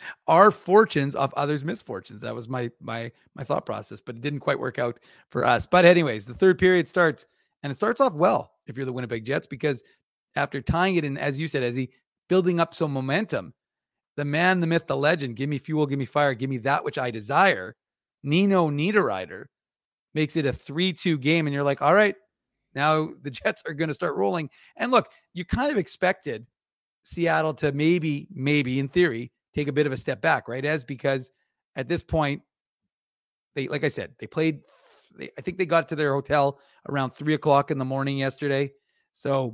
our fortunes off others' misfortunes. That was my my my thought process, but it didn't quite work out for us. But anyways, the third period starts, and it starts off well if you're the Winnipeg Jets, because after tying it in, as you said, as he building up some momentum, the man, the myth, the legend, give me fuel, give me fire, give me that which I desire, Nino Niederreiter makes it a three two game, and you're like, all right, now the Jets are going to start rolling. And look, you kind of expected Seattle to maybe, maybe in theory, take a bit of a step back, right? As because at this point, they, like I said, they played, they, I think they got to their hotel around three o'clock in the morning yesterday. So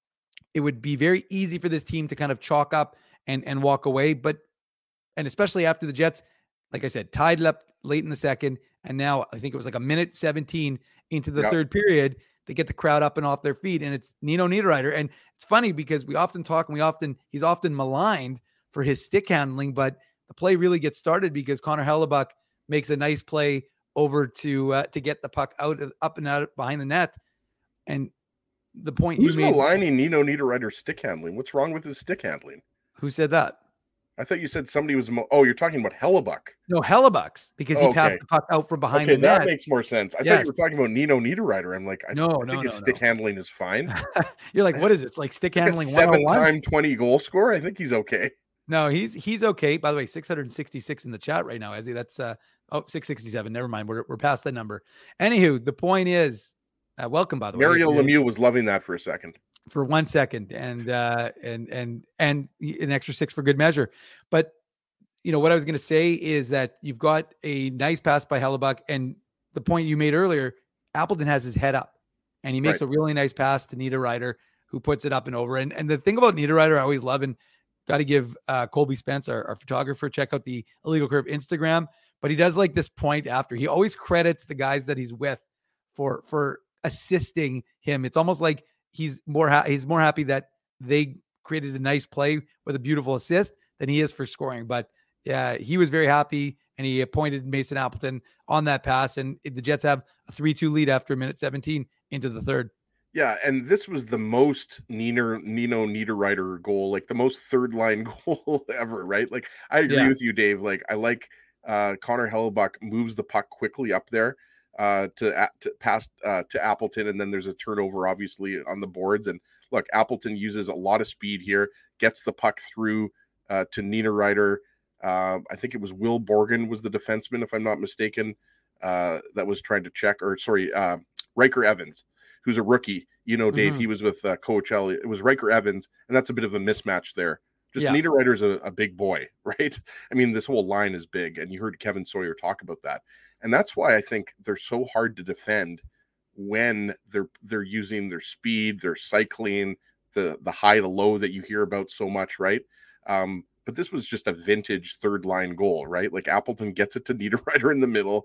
it would be very easy for this team to kind of chalk up and, and walk away. But, and especially after the Jets, like I said, tied it up late in the second. And now I think it was like a minute seventeen into the yep. third period to get the crowd up and off their feet. And it's Nino Niederreiter. And it's funny because we often talk and we often, he's often maligned for his stick handling, but the play really gets started because Connor Hellebuck makes a nice play over to, uh, to get the puck out of, up and out behind the net. And the point Who's you made, maligning Nino Niederreiter's stick handling? What's wrong with his stick handling? Who said that? I thought you said somebody was. Mo- oh, you're talking about Hellebuck. No, Hellebuck's because he okay. passed the puck out from behind okay, the net. That makes more sense. I yes. thought you were talking about Nino Niederreiter. I'm like, I, no, I no, think no, his stick no. handling is fine. You're like, what is it? It's like stick like handling. A seven-time twenty goal scorer. I think he's okay. No, he's he's okay. By the way, six hundred sixty-six in the chat right now, Ezzy. That's uh oh six sixty-seven. Never mind. We're we're past the number. Anywho, the point is, uh, welcome by the way. Mario Lemieux was loving that for a second. For one second, and uh, and and and an extra six for good measure. But you know what I was going to say is that you've got a nice pass by Hellebuck, and the point you made earlier, Appleton has his head up, and he makes right. a really nice pass to Niederreiter, who puts it up and over. And and the thing about Niederreiter, I always love, and got to give uh, Colby Spence, our, our photographer, check out the Illegal Curve Instagram. But he does like this point after. He always credits the guys that he's with for for assisting him. It's almost like he's more ha- he's more happy that they created a nice play with a beautiful assist than he is for scoring. But yeah, he was very happy, and he appointed Mason Appleton on that pass, and the Jets have a three two lead after a minute seventeen into the third. Yeah, and this was the most Nino, Nino Niederreiter goal, like the most third line goal ever, right? Like, I agree yeah. with you, Dave. Like, I like uh, Connor Hellebuck moves the puck quickly up there uh, to, to pass uh, to Appleton, and then there's a turnover, obviously, on the boards. And look, Appleton uses a lot of speed here, gets the puck through uh, to Niederreiter. Uh, I think it was Will Borgen was the defenseman, if I'm not mistaken, uh, that was trying to check, or sorry, uh, Riker Evans, who's a rookie. You know, Dave, mm-hmm. he was with uh, Coach Elliott. It was Riker Evans, and that's a bit of a mismatch there. Just yeah. Niederreiter's a, a big boy, right? I mean, this whole line is big, and you heard Kevin Sawyer talk about that. And that's why I think they're so hard to defend when they're they're using their speed, their cycling, the the high to low that you hear about so much, right? Um, but this was just a vintage third line goal, right? Like Appleton gets it to Niederreiter in the middle.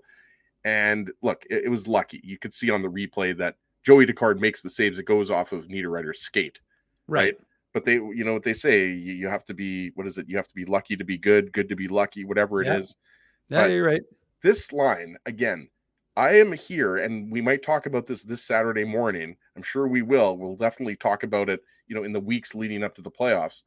And look, it, it was lucky. You could see on the replay that Joey Dacard makes the saves. It goes off of Niederreiter's skate. Right. right? But they, you know what they say, you, you have to be, what is it? You have to be lucky to be good, good to be lucky, whatever it yeah. is. Yeah, but you're right. This line, again, I am here, and we might talk about this this Saturday morning. I'm sure we will. We'll definitely talk about it, you know, in the weeks leading up to the playoffs.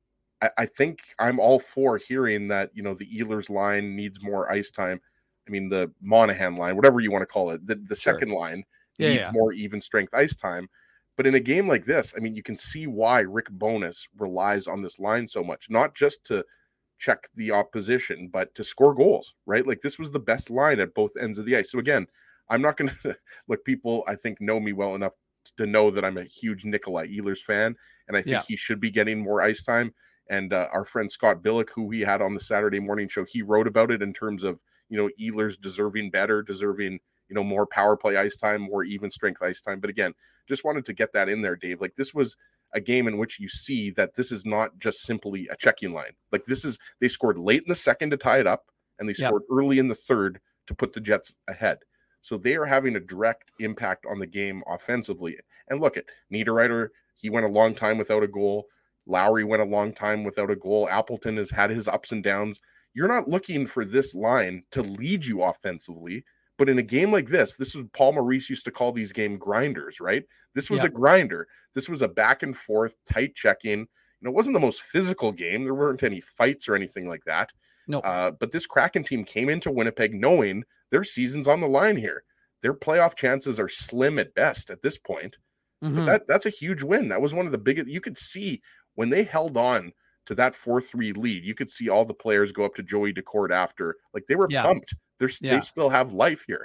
I think I'm all for hearing that, you know, the Ehlers line needs more ice time. I mean, the Monahan line, whatever you want to call it, the, the sure. second line yeah, needs yeah. more even strength ice time. But in a game like this, I mean, you can see why Rick Bowness relies on this line so much, not just to check the opposition, but to score goals, right? Like this was the best line at both ends of the ice. So again, I'm not going to look, people I think know me well enough to know that I'm a huge Nikolai Ehlers fan, and I think yeah. he should be getting more ice time. And uh, our friend Scott Billick, who we had on the Saturday morning show, he wrote about it in terms of, you know, Ehlers deserving better, deserving, you know, more power play ice time, more even strength ice time. But again, just wanted to get that in there, Dave. Like this was a game in which you see that this is not just simply a checking line. Like this is, they scored late in the second to tie it up, and they scored yep. early in the third to put the Jets ahead. So they are having a direct impact on the game offensively. And look at Niederreiter, he went a long time without a goal. Lowry went a long time without a goal. Appleton has had his ups and downs. You're not looking for this line to lead you offensively, but in a game like this, this is Paul Maurice used to call these game grinders, right? This was yeah. a grinder. This was a back and forth, tight checking. And it wasn't the most physical game. There weren't any fights or anything like that. No. Uh, but this Kraken team came into Winnipeg knowing their season's on the line here. Their playoff chances are slim at best at this point. Mm-hmm. But that that's a huge win. That was one of the biggest. You could see when they held on to that four three lead, you could see all the players go up to Joey Daccord after. Like, they were Yeah. pumped. They're, Yeah. They still have life here.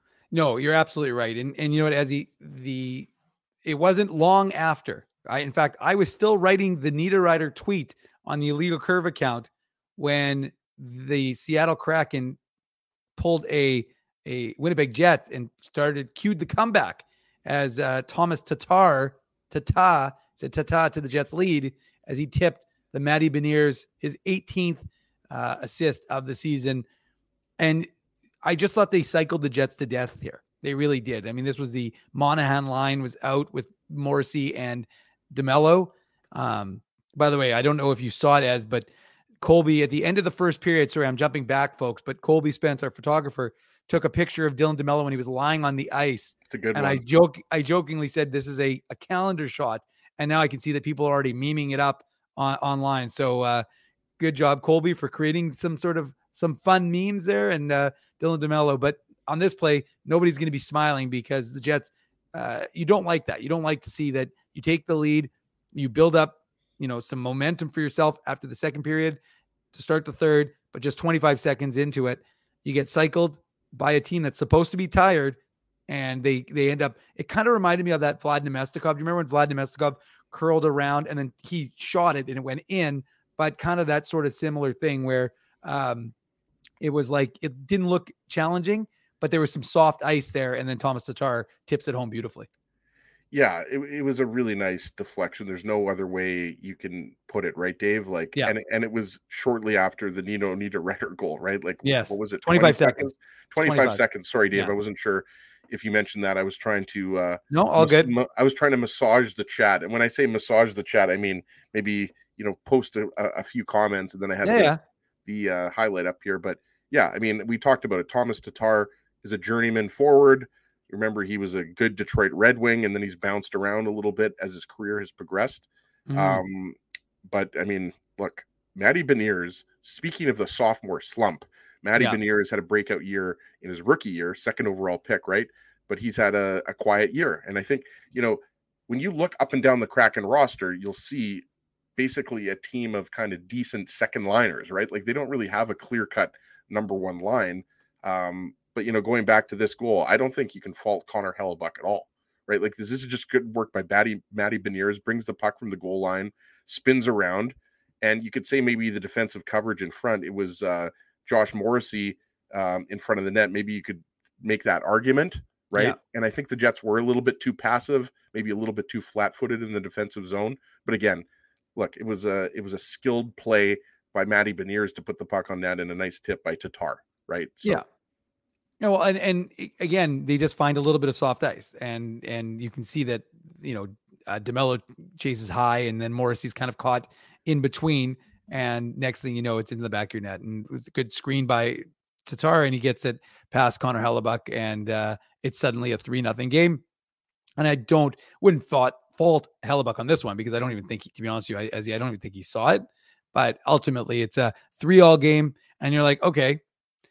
No, you're absolutely right. And and you know what, as he, the it wasn't long after. I in fact I was still writing the Niederreiter tweet on the Illegal Curve account when the Seattle Kraken pulled a a Winnipeg Jet and started cued the comeback as uh, Thomas Tatar Tata said Tata to the Jets lead as he tipped the Matty Beniers his eighteenth uh, assist of the season. And I just thought they cycled the Jets to death here. They really did. I mean, this was the Monahan line was out with Morrissey and DeMello. Um, by the way, I don't know if you saw it as, but Colby at the end of the first period, sorry, I'm jumping back, folks, but Colby Spence, our photographer, took a picture of Dylan DeMello when he was lying on the ice. It's a good and one. I joke, I jokingly said, this is a, a calendar shot. And now I can see that people are already memeing it up on, online. So uh, good job, Colby, for creating some sort of some fun memes there. And uh, Dylan DeMello, but on this play, nobody's going to be smiling because the Jets, uh, you don't like that. You don't like to see that you take the lead, you build up, you know, some momentum for yourself after the second period to start the third, but just twenty-five seconds into it, you get cycled by a team that's supposed to be tired, and they they end up. It kind of reminded me of that Vlad Nemestikov. Do you remember when Vlad Nemestikov curled around and then he shot it and it went in? But kind of that sort of similar thing where um, it was like it didn't look challenging, but there was some soft ice there, and then Thomas Tatar tips it home beautifully. Yeah, it, it was a really nice deflection. There's no other way you can put it, right, Dave? Like, yeah. and and it was shortly after the Nino Niederreiter goal, right? Like, yes. What was it? twenty-five seconds. twenty-five, twenty-five seconds. Sorry, Dave. Yeah. I wasn't sure if you mentioned that. I was trying to. Uh, no, all mas- good. Ma- I was trying to massage the chat, and when I say massage the chat, I mean maybe you know post a, a few comments, and then I had yeah, the, yeah. the uh, highlight up here. But yeah, I mean, we talked about it. Thomas Tatar is a journeyman forward. Remember, he was a good Detroit Red Wing, and then he's bounced around a little bit as his career has progressed. Mm-hmm. Um, but, I mean, look, Matty Beniers, speaking of the sophomore slump, Matty yeah. Beniers had a breakout year in his rookie year, second overall pick, right? But he's had a, a quiet year. And I think, you know, when you look up and down the Kraken roster, you'll see basically a team of kind of decent second liners, right? Like, they don't really have a clear-cut number one line. Um But, you know, going back to this goal, I don't think you can fault Connor Hellebuck at all, right? Like, this is just good work by Matty, Matty Beniers, brings the puck from the goal line, spins around, and you could say maybe the defensive coverage in front, it was uh, Josh Morrissey um, in front of the net. Maybe you could make that argument, right? Yeah. And I think the Jets were a little bit too passive, maybe a little bit too flat-footed in the defensive zone. But again, look, it was a it was a skilled play by Matty Beniers to put the puck on net and a nice tip by Tatar, right? So, yeah. No, well, and, and again, they just find a little bit of soft ice, and and you can see that, you know, uh, DeMello chases high, and then Morrissey's kind of caught in between, and next thing you know, it's in the back of your net, and it was a good screen by Tatar, and he gets it past Connor Hellebuck, and uh, it's suddenly a three nothing game. And I don't wouldn't thought fault Hellebuck on this one because I don't even think, he, to be honest with you, I, as I don't even think he saw it, but ultimately it's a three all game, and you're like, okay.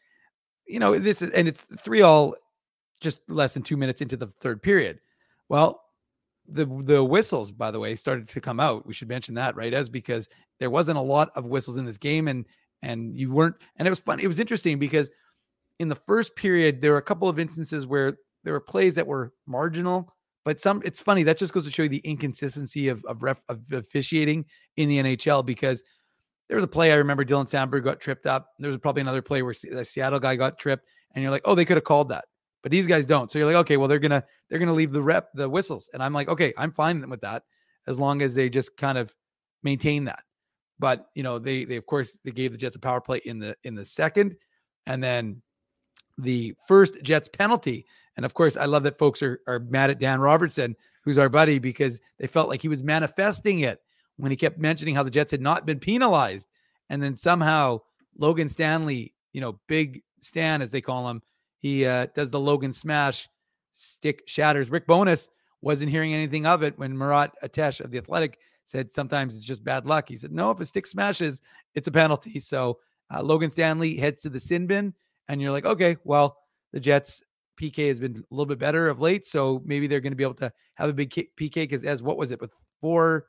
You know, this is, and it's three all just less than two minutes into the third period. Well, the the whistles, by the way, started to come out. We should mention that, right? As because there wasn't a lot of whistles in this game, and and you weren't, and it was fun. It was interesting because in the first period, there were a couple of instances where there were plays that were marginal, but some, it's funny. That just goes to show you the inconsistency of, of ref of officiating in the N H L, because there was a play I remember Dylan Sandberg got tripped up. There was probably another play where a Seattle guy got tripped, and you're like, oh, they could have called that, but these guys don't. So you're like, okay, well, they're gonna they're gonna leave the rep the whistles, and I'm like, okay, I'm fine with that as long as they just kind of maintain that. But you know, they they of course they gave the Jets a power play in the in the second, and then the first Jets penalty. And of course, I love that folks are are mad at Dan Robertson, who's our buddy, because they felt like he was manifesting it when he kept mentioning how the Jets had not been penalized. And then somehow Logan Stanley, you know, Big Stan, as they call him, he uh, does the Logan smash, stick shatters. Rick Bowness wasn't hearing anything of it when Murat Atesh of The Athletic said sometimes it's just bad luck. He said, no, if a stick smashes, it's a penalty. So uh, Logan Stanley heads to the sin bin, and you're like, okay, well, the Jets P K has been a little bit better of late, so maybe they're going to be able to have a big P K because as what was it with four,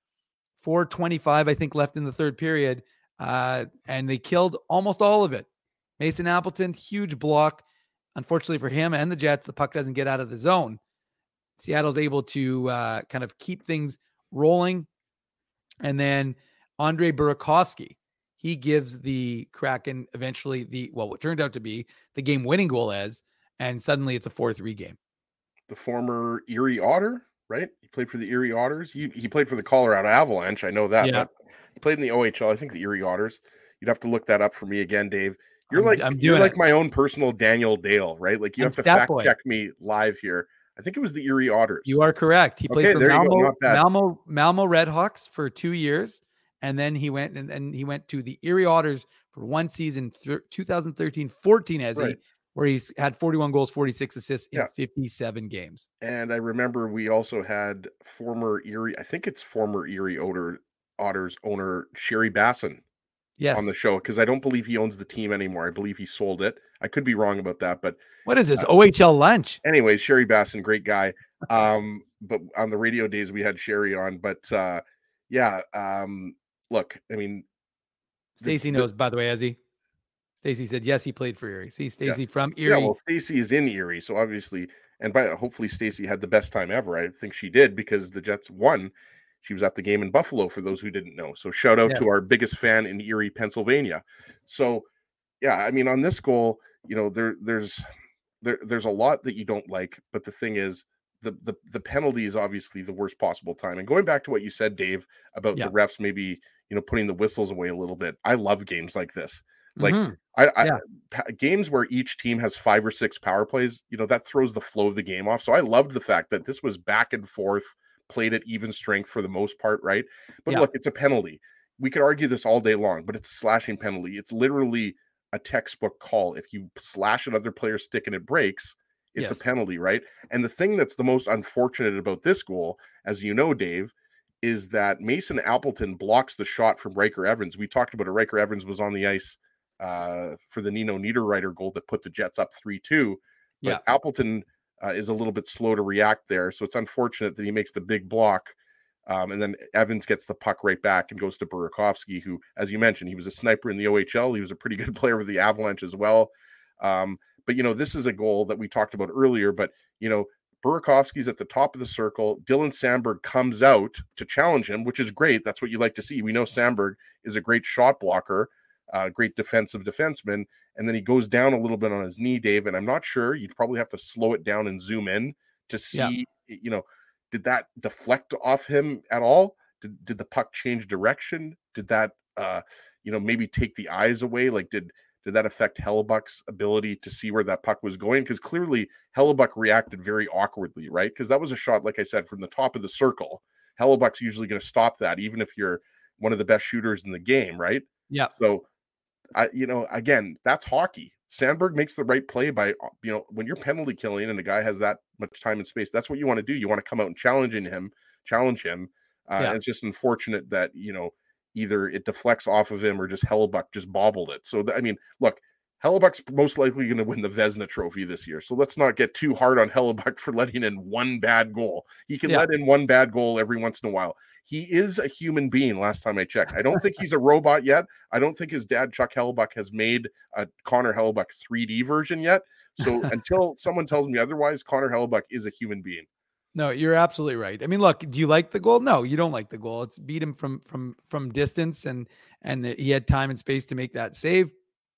four twenty-five, I think left in the third period, uh, and they killed almost all of it. Mason Appleton, huge block. Unfortunately for him and the Jets, the puck doesn't get out of the zone. Seattle's able to uh, kind of keep things rolling. And then Andre Burakovsky, he gives the Kraken eventually the, well, what turned out to be the game winning goal as, and suddenly it's a four three game. The former Erie Otter, right? He played for the Erie Otters. He, he played for the Colorado Avalanche. I know that. Yeah. But he played in the O H L. I think the Erie Otters. You'd have to look that up for me again, Dave. You're I'm, like I'm you're like it. my own personal Daniel Dale, right? Like you I'm have to stat fact boy. check me live here. I think it was the Erie Otters. You are correct. He played Okay, for there you go. Malmo, Not bad. Malmo, Malmo Redhawks for two years. And then he went and, and he went to the Erie Otters for one season, th- twenty thirteen fourteen, as Right. he, where he's had forty-one goals, forty-six assists in Yeah. fifty-seven games. And I remember we also had former Erie, I think it's former Erie Otter, Otters owner Sherry Basson Yes. on the show, because I don't believe he owns the team anymore. I believe he sold it. I could be wrong about that, but What is this? Uh, O H L lunch? anyways, Sherry Basson, great guy. Um, but on the radio days we had Sherry on, but uh, yeah, um, look, I mean, the- Stacy the- knows, by the way, as he Stacy said, yes, he played for Erie. See, Stacy from Erie. Yeah, well, Stacy is in Erie, so obviously, and by hopefully Stacy had the best time ever. I think she did because the Jets won. She was at the game in Buffalo, for those who didn't know. So shout out Yeah. to our biggest fan in Erie, Pennsylvania. So yeah, I mean, on this goal, you know, there there's there there's a lot that you don't like, but the thing is, the the the penalty is obviously the worst possible time. And going back to what you said, Dave, about Yeah. the refs maybe, you know, putting the whistles away a little bit. I love games like this. Like Mhm. I, I Yeah. pa- games where each team has five or six power plays, you know, that throws the flow of the game off. So I loved the fact that this was back and forth, played at even strength for the most part, right? But Yeah. look, it's a penalty. We could argue this all day long, but it's a slashing penalty. It's literally a textbook call. If you slash another player's stick and it breaks, it's Yes. a penalty, right? And the thing that's the most unfortunate about this goal, as you know, Dave, is that Mason Appleton blocks the shot from Riker Evans. We talked about it. Riker Evans was on the ice uh, for the Nino Niederreiter goal that put the Jets up three two. But Yeah. Appleton uh, is a little bit slow to react there. So it's unfortunate that he makes the big block. Um, and then Evans gets the puck right back and goes to Burakovsky, who, as you mentioned, he was a sniper in the O H L. He was a pretty good player with the Avalanche as well. Um, but, you know, this is a goal that we talked about earlier. But, you know, Burakovsky's at the top of the circle. Dylan Sandberg comes out to challenge him, which is great. That's what you like to see. We know Sandberg is a great shot blocker, uh, great defensive defenseman. And then he goes down a little bit on his knee, Dave. And I'm not sure. You'd probably have to slow it down and zoom in to see, Yeah. you know, did that deflect off him at all? Did, did the puck change direction? Did that, uh, you know, maybe take the eyes away? Like, did did that affect Hellebuck's ability to see where that puck was going? Because clearly Hellebuck reacted very awkwardly, right? Because that was a shot, like I said, from the top of the circle. Hellebuck's usually going to stop that, even if you're one of the best shooters in the game, right? Yeah. So, I, you know, again, that's hockey. Sandberg makes the right play by, you know, when you're penalty killing and a guy has that much time and space, that's what you want to do. You want to come out and challenge him, challenge him. Uh, Yeah. and it's just unfortunate that, you know, either it deflects off of him or just Hellebuck just bobbled it. So, th- I mean, look, Hellebuck's most likely going to win the Vezina Trophy this year. So let's not get too hard on Hellebuck for letting in one bad goal. He can Yeah. let in one bad goal every once in a while. He is a human being, last time I checked. I don't think he's a robot yet. I don't think his dad, Chuck Hellebuck, has made a Connor Hellebuck three D version yet. So until someone tells me otherwise, Connor Hellebuck is a human being. No, you're absolutely right. I mean, look, do you like the goal? No, you don't like the goal. It's beat him from from from distance, and and the, he had time and space to make that save.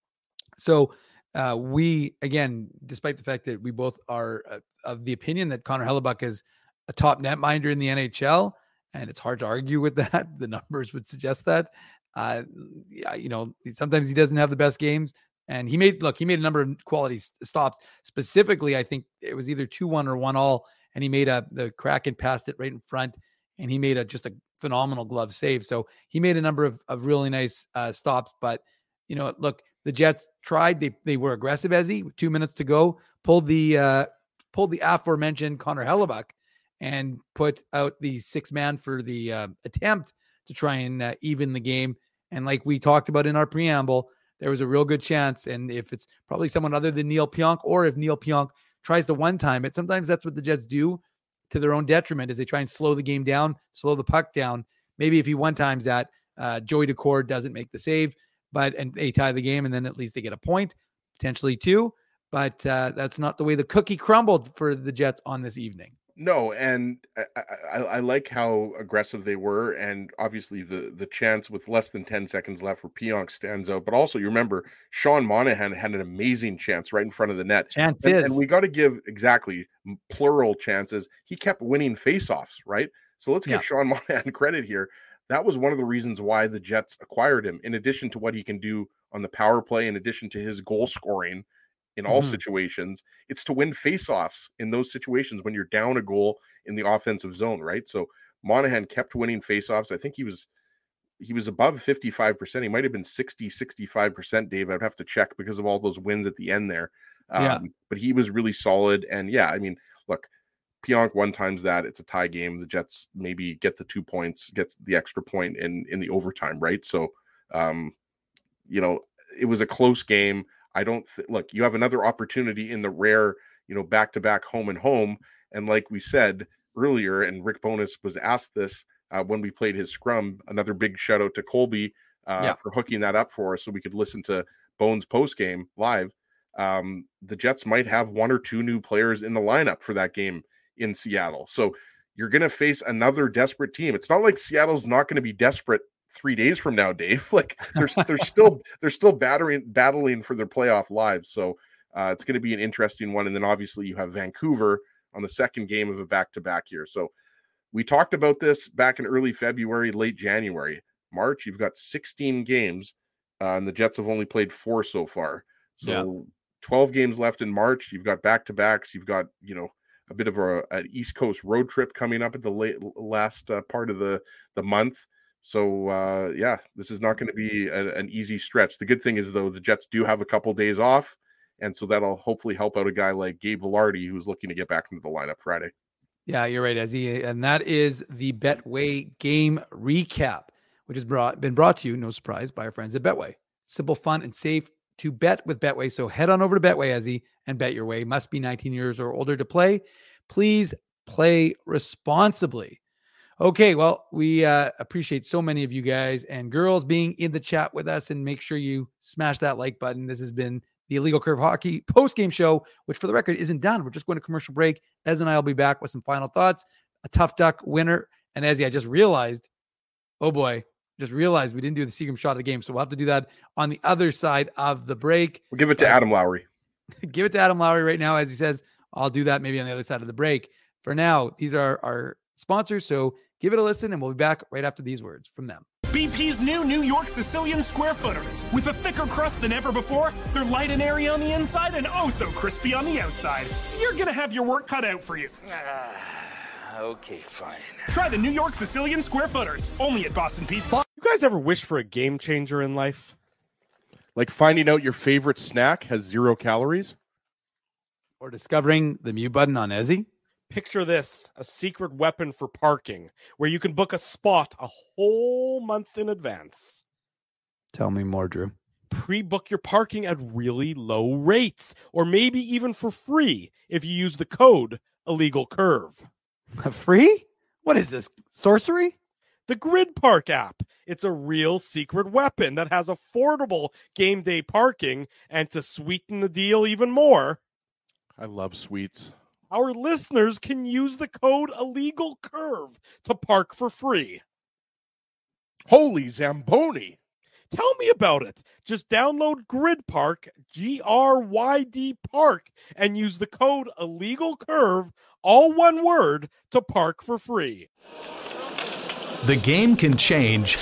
So uh, we, again, despite the fact that we both are uh, of the opinion that Connor Hellebuck is a top netminder in the N H L, and it's hard to argue with that. The numbers would suggest that. Uh, yeah, you know, sometimes he doesn't have the best games. And he made, look, he made a number of quality s- stops. Specifically, I think it was either two one or one all. And he made a, the Kraken passed it right in front. And he made a just a phenomenal glove save. So he made a number of, of really nice uh, stops. But, you know, look, the Jets tried. They they were aggressive, as he, with two minutes to go, pulled the, uh, pulled the aforementioned Connor Hellebuck. and put out the six man for the uh, attempt to try and uh, even the game. And like we talked about in our preamble, there was a real good chance. And if it's probably someone other than Neil Pionk, or if Neil Pionk tries to one time it, sometimes that's what the Jets do to their own detriment, is they try and slow the game down, slow the puck down. Maybe if he one times that, uh, Joey Daccord doesn't make the save, but and they tie the game, and then at least they get a point, potentially two. But uh, that's not the way the cookie crumbled for the Jets on this evening. No, and I, I, I like how aggressive they were, and obviously the the chance with less than ten seconds left for Pionk stands out. But also, you remember Sean Monahan had an amazing chance right in front of the net. Chances, and, and we got to give exactly plural chances. He kept winning faceoffs, right? So let's give yeah. Sean Monahan credit here. That was one of the reasons why the Jets acquired him. In addition to what he can do on the power play, in addition to his goal scoring in all mm-hmm. situations, it's to win faceoffs in those situations when you're down a goal in the offensive zone, right? So Monahan kept winning faceoffs. I think he was he was above fifty-five percent. He might have been sixty, sixty-five percent, Dave. I'd have to check because of all those wins at the end there. Um, yeah. But he was really solid. And yeah, I mean, look, Pionk one times that, it's a tie game. The Jets maybe get the two points, gets the extra point in, in the overtime, right? So, um, you know, it was a close game. I don't th- look, you have another opportunity in the rare, you know, back-to-back home and home. And like we said earlier, and Rick Bowness was asked this uh, when we played his scrum, another big shout out to Colby uh, yeah. for hooking that up for us so we could listen to Bones post game live. Um, the Jets might have one or two new players in the lineup for that game in Seattle. So you're going to face another desperate team. It's not like Seattle's not going to be desperate three days from now, Dave. Like they're, they're still, they're still battering, battling for their playoff lives. So uh, it's going to be an interesting one. And then obviously you have Vancouver on the second game of a back-to-back here. So we talked about this back in early February, late January, March. You've got sixteen games uh, and the Jets have only played four so far. So yeah. twelve games left in March. You've got back-to-backs. You've got, you know, a bit of a, an East Coast road trip coming up at the late, last uh, part of the, the month. So, uh, yeah, this is not going to be a, an easy stretch. The good thing is, though, the Jets do have a couple days off, and so that'll hopefully help out a guy like Gabe Vilardi, who's looking to get back into the lineup Friday. Yeah, you're right, Ezzy. And that is the Betway game recap, which has brought, been brought to you, no surprise, by our friends at Betway. Simple, fun, and safe to bet with Betway. So head on over to Betway, Ezzy, and bet your way. Must be nineteen years or older to play. Please play responsibly. Okay, well, we uh, appreciate so many of you guys and girls being in the chat with us, and make sure you smash that like button. This has been the Illegal Curve Hockey post-game show, which for the record isn't done. We're just going to commercial break. Ez and I will be back with some final thoughts, a tough duck winner. And Ezzy, I just realized, oh boy, just realized we didn't do the Seagram shot of the game. So we'll have to do that on the other side of the break. We'll give it to uh, Adam Lowry. Give it to Adam Lowry right now. As he says, I'll do that maybe on the other side of the break. For now, these are our sponsors. So give it a listen, and we'll be back right after these words from them. B P's new New York Sicilian Square Footers. With a thicker crust than ever before, they're light and airy on the inside and oh so crispy on the outside. You're gonna have your work cut out for you. Uh, okay, fine. Try the New York Sicilian Square Footers, only at Boston Pizza. You guys ever wish for a game changer in life? Like finding out your favorite snack has zero calories? Or discovering the mute button on Ezzy? Picture this, a secret weapon for parking, where you can book a spot a whole month in advance. Tell me more, Drew. Pre-book your parking at really low rates, or maybe even for free if you use the code Illegal Curve. Free? What is this, sorcery? The Grid Park app. It's a real secret weapon that has affordable game day parking, and to sweeten the deal even more, I love sweets. Our listeners can use the code Illegal Curve to park for free. Holy Zamboni. Tell me about it. Just download Grid Park, G R Y D Park, and use the code Illegal Curve, all one word, to park for free. The game can change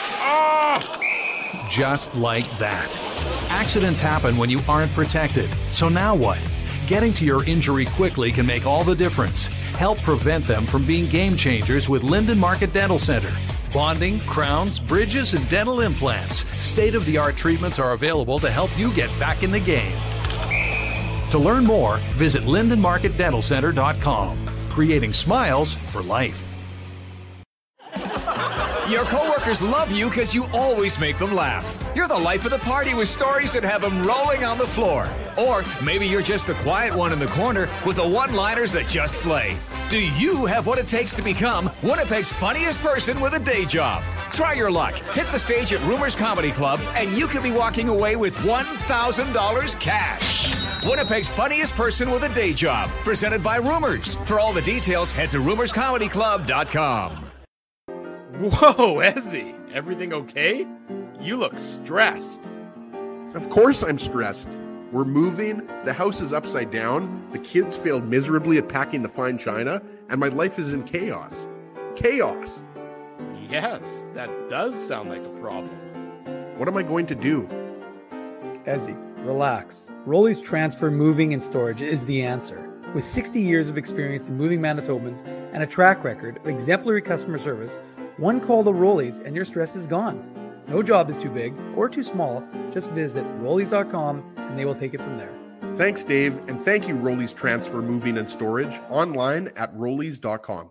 ah! just like that. Accidents happen when you aren't protected. So now what? Getting to your injury quickly can make all the difference. Help prevent them from being game changers with Linden Market Dental Center. Bonding, crowns, bridges, and dental implants. State-of-the-art treatments are available to help you get back in the game. To learn more, visit linden market dental center dot com. creating smiles for life. Your coworkers love you because you always make them laugh. You're the life of the party with stories that have them rolling on the floor. Or maybe you're just the quiet one in the corner with the one-liners that just slay. Do you have what it takes to become Winnipeg's funniest person with a day job? Try your luck. Hit the stage at Rumors Comedy Club, and you could be walking away with one thousand dollars cash. Winnipeg's funniest person with a day job. Presented by Rumors. For all the details, head to rumors comedy club dot com. Whoa, Ezzy, everything okay? You look stressed. Of course I'm stressed. We're moving, the house is upside down, the kids failed miserably at packing the fine china, and my life is in chaos. Chaos! Yes, that does sound like a problem. What am I going to do? Ezzy, relax. Rolly's Transfer, Moving, and Storage is the answer. With sixty years of experience in moving Manitobans and a track record of exemplary customer service, one call to Rolly's and your stress is gone. No job is too big or too small. Just visit rollies dot com and they will take it from there. Thanks, Dave, and thank you, Rolly's Transfer, Moving, and Storage, online at rollies dot com.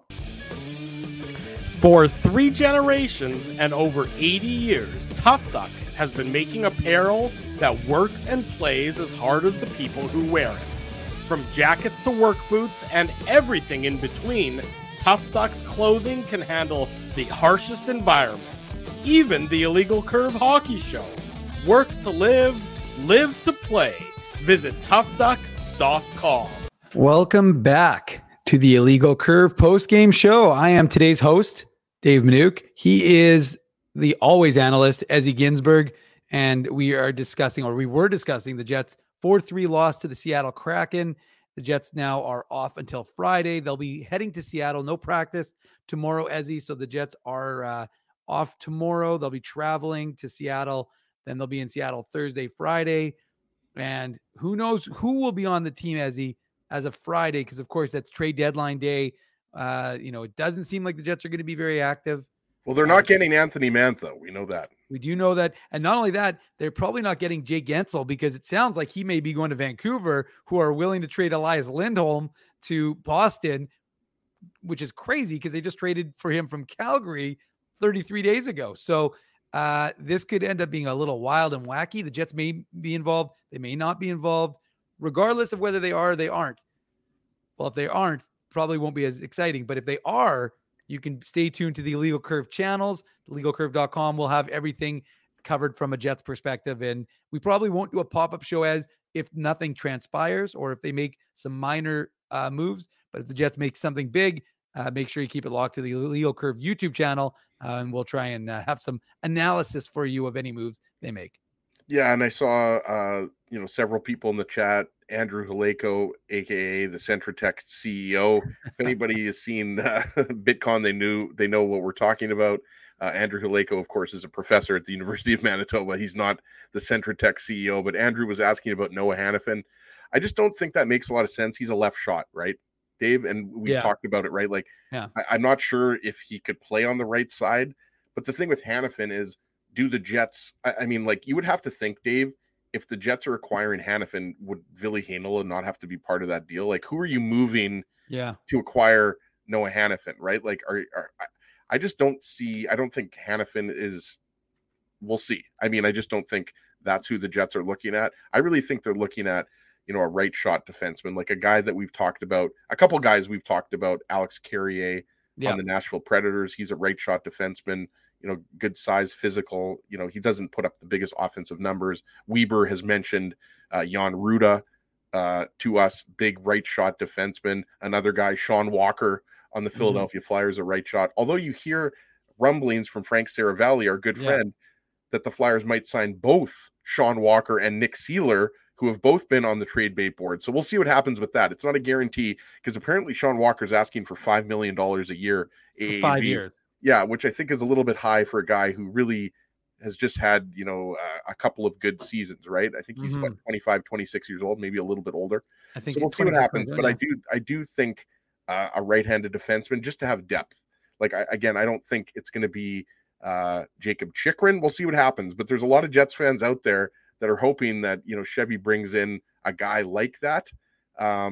For three generations and over eighty years, Tough Duck has been making apparel that works and plays as hard as the people who wear it. From jackets to work boots and everything in between, Tough Duck's clothing can handle the harshest environments, even the Illegal Curve hockey show. Work to live, live to play. Visit tough duck dot com. Welcome back to the Illegal Curve post-game show. I am today's host, Dave Minuk. He is the always analyst, Ezzy Ginsburg, and we are discussing, or we were discussing, the Jets' four three loss to the Seattle Kraken. The Jets now are off until Friday. They'll be heading to Seattle. No practice tomorrow, Ezzy. So the Jets are uh, off tomorrow. They'll be traveling to Seattle. Then they'll be in Seattle Thursday, Friday. And who knows who will be on the team, Ezzy, as of Friday, because, of course, that's trade deadline day. Uh, you know, it doesn't seem like the Jets are going to be very active. Well, they're not getting Anthony Mantha. We know that. We do know that. And not only that, they're probably not getting Jay Gensel because it sounds like he may be going to Vancouver, who are willing to trade Elias Lindholm to Boston, which is crazy because they just traded for him from Calgary thirty-three days ago. So uh, this could end up being a little wild and wacky. The Jets may be involved. They may not be involved. Regardless of whether they are or they aren't. Well, if they aren't, probably won't be as exciting. But if they are, you can stay tuned to the Illegal Curve channels. illegal curve dot com will have everything covered from a Jets perspective. And we probably won't do a pop-up show as if nothing transpires or if they make some minor uh, moves. But if the Jets make something big, uh, make sure you keep it locked to the Illegal Curve YouTube channel. Uh, and we'll try and uh, have some analysis for you of any moves they make. Yeah, and I saw, uh, you know, several people in the chat. Andrew Haleko, a k a the Centratech C E O. If anybody has seen uh, BitCon, they knew they know what we're talking about. Uh, Andrew Haleko, of course, is a professor at the University of Manitoba. He's not the Centratech C E O, but Andrew was asking about Noah Hanifin. I just don't think that makes a lot of sense. He's a left shot, right, Dave? And we Yeah. talked about it, right? Like, Yeah. I, I'm not sure if he could play on the right side, but the thing with Hanifin is, do the Jets, I, I mean, like, you would have to think, Dave, if the Jets are acquiring Hanifin, would Ville Heinola not have to be part of that deal? Like, who are you moving Yeah. to acquire Noah Hanifin, right? Like, are, are I, I just don't see, I don't think Hanifin is, we'll see. I mean, I just don't think that's who the Jets are looking at. I really think they're looking at, you know, a right shot defenseman, like a guy that we've talked about, a couple guys we've talked about, Alex Carrier Yeah. on the Nashville Predators. He's a right shot defenseman, you know, good size, physical. You know, he doesn't put up the biggest offensive numbers. Weber has mentioned uh, Jan Ruda uh, to us, big right shot defenseman. Another guy, Sean Walker on the Philadelphia Flyers, a right shot. Although you hear rumblings from Frank Saravalli, our good Yeah. friend, that the Flyers might sign both Sean Walker and Nick Seeler, who have both been on the trade bait board. So we'll see what happens with that. It's not a guarantee because apparently Sean Walker's asking for five million dollars a year. For A A V. five years. Yeah, which I think is a little bit high for a guy who really has just had, you know, uh, a couple of good seasons, right? I think he's Mhm. what, twenty-five, twenty-six years old, maybe a little bit older. I think So we'll it's see what twenty-six, happens. But I do, I do think uh, a right-handed defenseman just to have depth. Like I, again, I don't think it's going to be uh, Jacob Chikrin. We'll see what happens. But there's a lot of Jets fans out there that are hoping that, you know, Chevy brings in a guy like that. Um,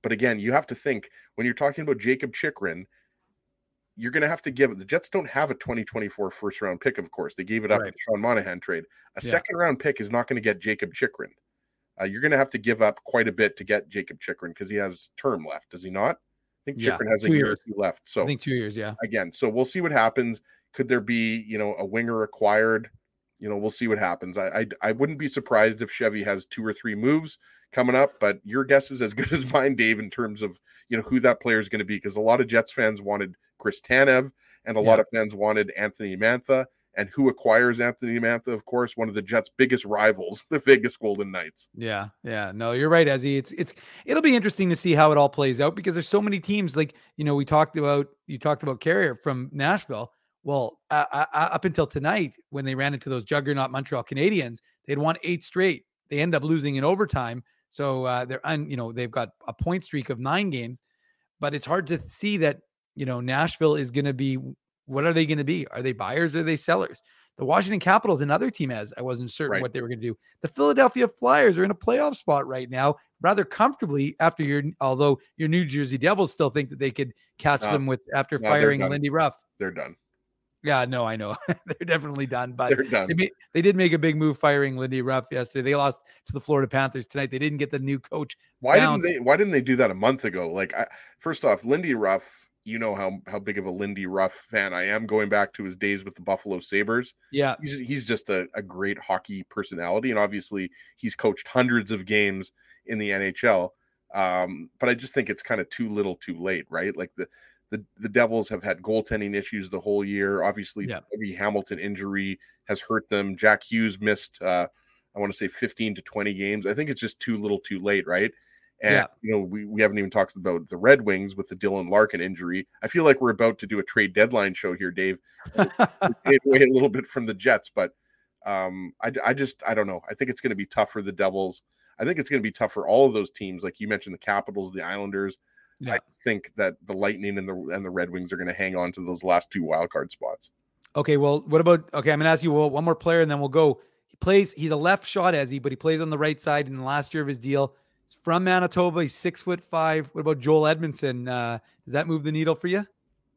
But again, you have to think when you're talking about Jacob Chychrun, you're going to have to give the Jets don't have a twenty twenty-four first round pick. Of course, they gave it up Right. in the Sean Monahan trade. A Yeah. second round pick is not going to get Jacob Chychrun. Uh, you're going to have to give up quite a bit to get Jacob Chychrun because he has term left. Does he not? I think Yeah, Chychrun has a two year or years. two left. So I think two years. Yeah. again, so we'll see what happens. Could there be, you know, a winger acquired? You know, we'll see what happens. I, I I wouldn't be surprised if Chevy has two or three moves coming up, but your guess is as good as mine, Dave, in terms of, you know, who that player is going to be, because a lot of Jets fans wanted Chris Tanev and a Yeah. lot of fans wanted Anthony Mantha. And who acquires Anthony Mantha? Of course, one of the Jets' biggest rivals, the Vegas Golden Knights. Yeah, yeah. No, you're right, Ezzy. It's it's it'll be interesting to see how it all plays out because there's so many teams. Like, you know, we talked about you talked about Carrier from Nashville. Well, uh, uh, up until tonight, when they ran into those juggernaut Montreal Canadiens, they'd won eight straight. They end up losing in overtime, so uh, they're un, you know they've got a point streak of nine games. But it's hard to see that you know Nashville is going to be. What are they going to be? Are they buyers or are they sellers? The Washington Capitals, another team, as I wasn't certain Right. what they were going to do. The Philadelphia Flyers are in a playoff spot right now, rather comfortably after your, although your New Jersey Devils still think that they could catch No. them with after No, they're firing done. Lindy Ruff. They're done. Yeah, no, I know. They're definitely done, but They're done. They, made, they did make a big move firing Lindy Ruff yesterday. They lost to the Florida Panthers tonight. They didn't get the new coach. Why bounced. didn't they? Why didn't they do that a month ago? Like, I, first off, Lindy Ruff. You know how how big of a Lindy Ruff fan I am, going back to his days with the Buffalo Sabres. Yeah, he's he's just a, a great hockey personality, and obviously he's coached hundreds of games in the N H L. Um, but I just think it's kind of too little, too late, right? Like the the the Devils have had goaltending issues the whole year. Obviously, Yeah. the Bobby Hamilton injury has hurt them. Jack Hughes missed, uh, I want to say fifteen to twenty games. I think it's just too little, too late, right? And, Yeah. you know, we, we haven't even talked about the Red Wings with the Dylan Larkin injury. I feel like we're about to do a trade deadline show here, Dave. We're away a little bit from the Jets, but um, I, I just, I don't know. I think it's going to be tough for the Devils. I think it's going to be tough for all of those teams. Like you mentioned, the Capitals, the Islanders. Yeah. I think that the Lightning and the and the Red Wings are going to hang on to those last two wild card spots. Okay, well, what about, okay, I'm going to ask you well, one more player and then we'll go. He plays, he's a left shot, Ezzy, but he plays on the right side in the last year of his deal. He's from Manitoba. He's six foot five. What about Joel Edmondson? Uh, does that move the needle for you?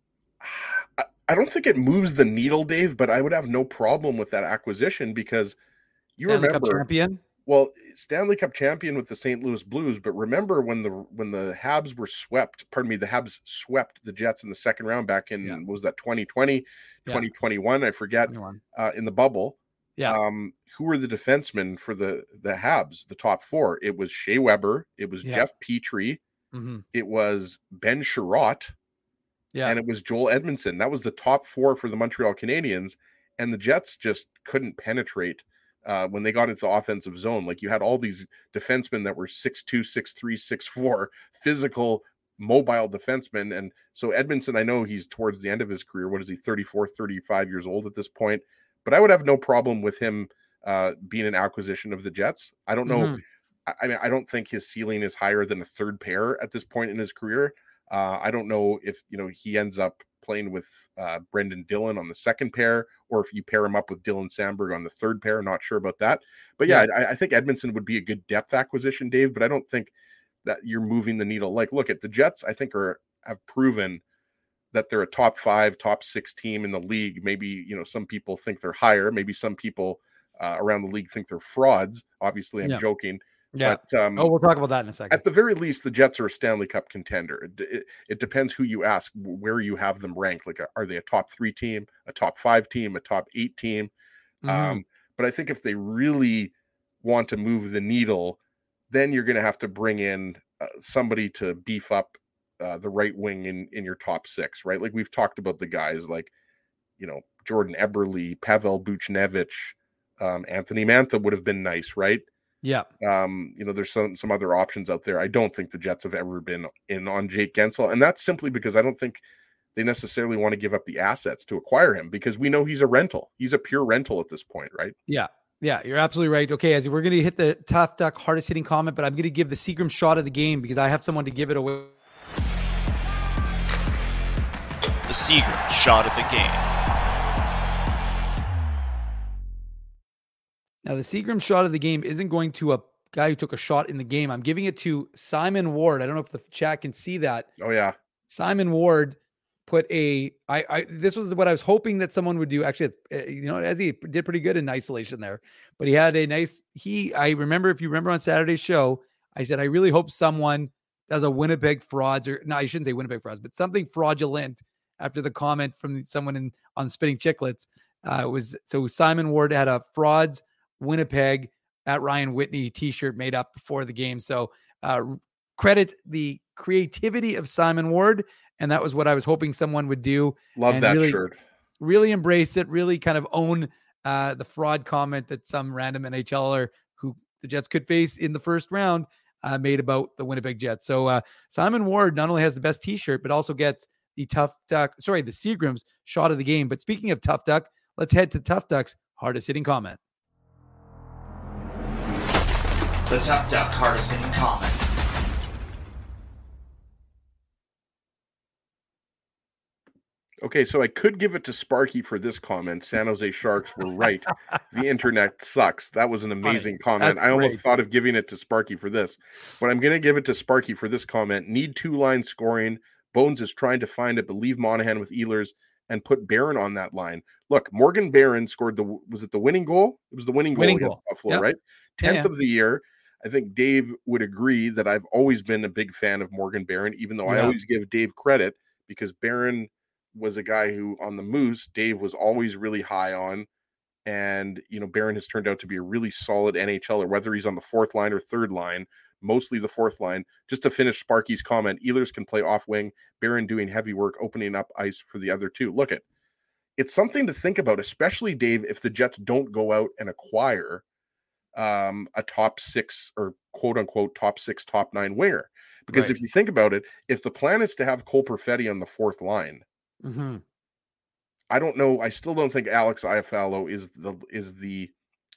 I, I don't think it moves the needle, Dave, but I would have no problem with that acquisition because you Stanley remember Cup champion. Well, Stanley Cup champion with the Saint Louis Blues, but remember when the when the Habs were swept, pardon me, the Habs swept the Jets in the second round back in, Yeah. what was that twenty twenty, Yeah. twenty twenty-one, I forget, uh, in the bubble. Yeah. Um, who were the defensemen for the the Habs, the top four? It was Shea Weber, it was Yeah. Jeff Petrie, Mhm. it was Ben Sherratt, Yeah. and it was Joel Edmondson. That was the top four for the Montreal Canadiens, and the Jets just couldn't penetrate uh, when they got into the offensive zone. Like you had all these defensemen that were six two, six three, six four, physical, mobile defensemen. And so Edmondson, I know he's towards the end of his career. What is he, thirty-four, thirty-five years old at this point? But I would have no problem with him uh, being an acquisition of the Jets. I don't know. Mhm. I, I mean, I don't think his ceiling is higher than a third pair at this point in his career. Uh, I don't know if, you know, he ends up playing with uh, Brendan Dillon on the second pair, or if you pair him up with Dylan Sandberg on the third pair. Not sure about that. But yeah, Yeah. I, I think Edmondson would be a good depth acquisition, Dave, but I don't think that you're moving the needle. Like, look at the Jets, I think are have proven that they're a top five, top six team in the league. Maybe, you know, some people think they're higher. Maybe some people uh, around the league think they're frauds. Obviously, I'm Yeah. joking. Yeah. But, um, oh, we'll talk about that in a second. at the very least, the Jets are a Stanley Cup contender. It, it, it depends who you ask, where you have them ranked. Like, are they a top three team, a top five team, a top eight team? Mhm. Um, but I think if they really want to move the needle, then you're going to have to bring in uh, somebody to beef up uh, the right wing in, in your top six, right? Like we've talked about the guys like, you know, Jordan Eberle, Pavel Buchnevich, um, Anthony Mantha would have been nice, right? Yeah. Um, you know, there's some some other options out there. I don't think the Jets have ever been in on Jake Gensel, and that's simply because I don't think they necessarily want to give up the assets to acquire him, because we know he's a rental. He's a pure rental at this point, right? Yeah. Yeah, you're absolutely right. Okay, as we're going to hit the Tough Duck hardest hitting comment, but I'm going to give the Seagram shot of the game because I have someone to give it away. The Seagram shot of the game. Now, the Seagram shot of the game isn't going to a guy who took a shot in the game. I'm giving it to Simon Ward. I don't know if the chat can see that. Oh yeah. Simon Ward put a, I, I, this was what I was hoping that someone would do. Actually, you know, as he did pretty good in isolation there, but he had a nice, he, I remember, if you remember on Saturday's show, I said, I really hope someone does a Winnipeg frauds, or no, I shouldn't say Winnipeg frauds, but something fraudulent after the comment from someone in on Spitting Chicklets. Uh, it was, so Simon Ward had a frauds Winnipeg at Ryan Whitney t-shirt made up before the game. So uh, credit the creativity of Simon Ward. And that was what I was hoping someone would do. Love and that really, shirt. Really embrace it, really kind of own uh, the fraud comment that some random NHLer who the Jets could face in the first round uh, made about the Winnipeg Jets. So uh, Simon Ward not only has the best t-shirt, but also gets the Tough Duck, sorry, the Seagrams shot of the game. But speaking of Tough Duck, let's head to Tough Duck's hardest hitting comment. The Tough Duck hardest hitting comment. Okay, so I could give it to Sparky for this comment. San Jose Sharks were right. The internet sucks. That was an amazing Funny. comment. That's I almost great. thought of giving it to Sparky for this, but I'm going to give it to Sparky for this comment. Need two-line scoring. Bones is trying to find it, but leave Monahan with Ehlers and put Barron on that line. Look, Morgan Barron scored the, was it the winning goal? It was the winning goal Winning against goal. Buffalo, Yep. right? Yeah, tenth yeah. of the year. I think Dave would agree that I've always been a big fan of Morgan Barron, even though I Yeah. always give Dave credit because Barron was a guy who on the Moose, Dave was always really high on. And, you know, Barron has turned out to be a really solid N H L, or whether he's on the fourth line or third line, mostly the fourth line. Just to finish Sparky's comment, Ehlers can play off wing, Barron doing heavy work, opening up ice for the other two. Look at it's something to think about, especially Dave, if the Jets don't go out and acquire um, a top six or quote unquote top six, top nine winger. Because Right. if you think about it, if the plan is to have Cole Perfetti on the fourth line, Mm-hmm. I don't know. I still don't think Alex Iafallo is the is the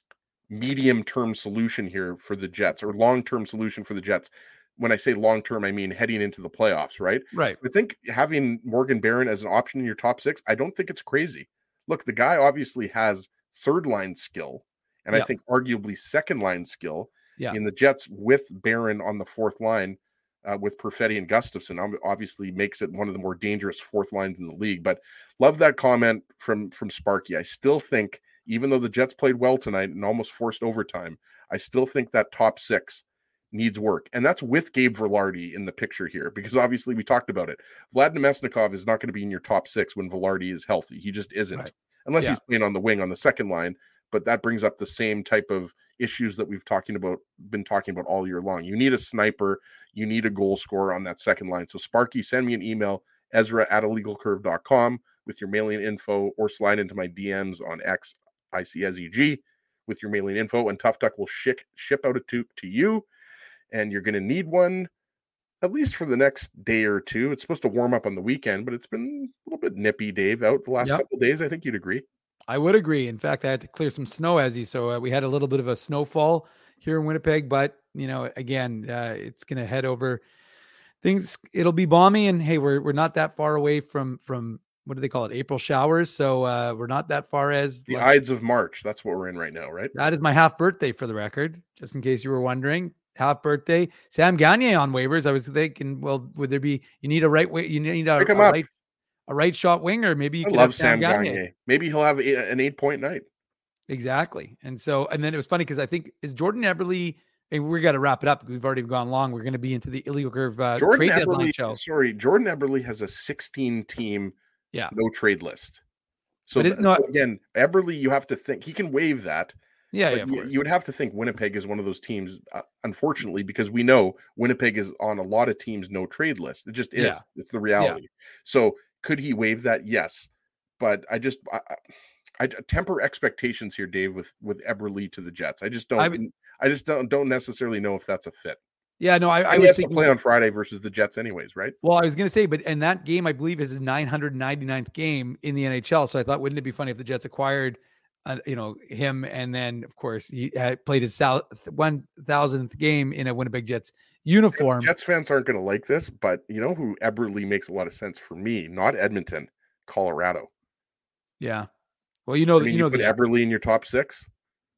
medium term solution here for the Jets, or long term solution for the Jets. When I say long term, I mean heading into the playoffs, right? Right. I think having Morgan Barron as an option in your top six, I don't think it's crazy. Look, the guy obviously has third line skill, and Yeah. I think arguably second line skill. Yeah. In the Jets with Barron on the fourth line. Uh, with Perfetti and Gustafson, obviously makes it one of the more dangerous fourth lines in the league. But love that comment from from Sparky. I still think, even though the Jets played well tonight and almost forced overtime, I still think that top six needs work. And that's with Gabe Velarde in the picture here, because obviously we talked about it. Vlad Nemesnikov is not going to be in your top six when Velarde is healthy. He just isn't, Right. unless Yeah. he's playing on the wing on the second line. But that brings up the same type of issues that we've talking about, been talking about all year long. You need a sniper, you need a goal scorer on that second line. So Sparky, send me an email, Ezra at illegal curve dot com with your mailing info, or slide into my D Ms on X, I C S E G with your mailing info, and Tough Duck will ship ship out a to, to you. And you're going to need one at least for the next day or two. It's supposed to warm up on the weekend, but it's been a little bit nippy, Dave, out the last Yep. couple of days. I think you'd agree. I would agree. In fact, I had to clear some snow, as he so uh, we had a little bit of a snowfall here in Winnipeg. But you know, again, uh, it's going to head over. Things it'll be balmy, and hey, we're we're not that far away from from what do they call it? April showers. So uh, we're not that far as The less- Ides of March. That's what we're in right now, right? That is my half birthday, for the record, just in case you were wondering. Half birthday. Sam Gagner on waivers. I was thinking, well, would there be? You need a right way. You need a, Pick him a up. right. A right shot winger, maybe you I could love have Sam, Sam Gagner. Gagner. Maybe he'll have a, an eight point night. Exactly. And so, and then it was funny because I think is Jordan Eberle, and we got to wrap it up. We've already gone long. We're going to be into the illegal curve uh, Jordan trade deadline Eberle, show. sorry, Jordan Eberle has a sixteen team Yeah. no trade list. So, But th- it's not- so again, Eberle, you have to think he can waive that. Yeah, but yeah, of you, course. you would have to think Winnipeg is one of those teams, uh, unfortunately, because we know Winnipeg is on a lot of teams no trade list. It just is. Yeah. It's the reality. So could he waive that? Yes. But I just I, I, I temper expectations here, Dave, with with Eberle to the Jets. I just don't. I I, mean- just don't don't necessarily know if that's a fit. Yeah, no, I, I And he was has to thinking. play on Friday versus the Jets, anyways, right? Well, I was going to say, but and that game, I believe, is his nine hundred ninety-ninth game in the N H L. So I thought, wouldn't it be funny if the Jets acquired, uh, you know, him, and then of course he had played his one thousandth game in a Winnipeg Jets uniform. Jets fans aren't going to like this, but you know who Eberle makes a lot of sense for me? Not Edmonton, Colorado. Yeah. Well, you know, I mean, you know, put the, Eberle in your top six.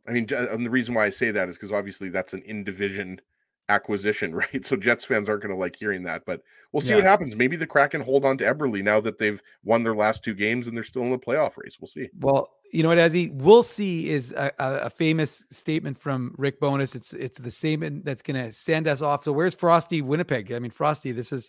I mean, and the reason why I say that is because obviously that's an in-division acquisition, right? So Jets fans aren't going to like hearing that, but we'll see Yeah. what happens. Maybe the Kraken hold on to Eberle now that they've won their last two games and they're still in the playoff race. We'll see. Well, you know what, Ezzy, we'll see is a, a, a famous statement from Rick Bowness. It's it's the statement that's going to send us off. So where's Frosty Winnipeg? I mean, Frosty, this is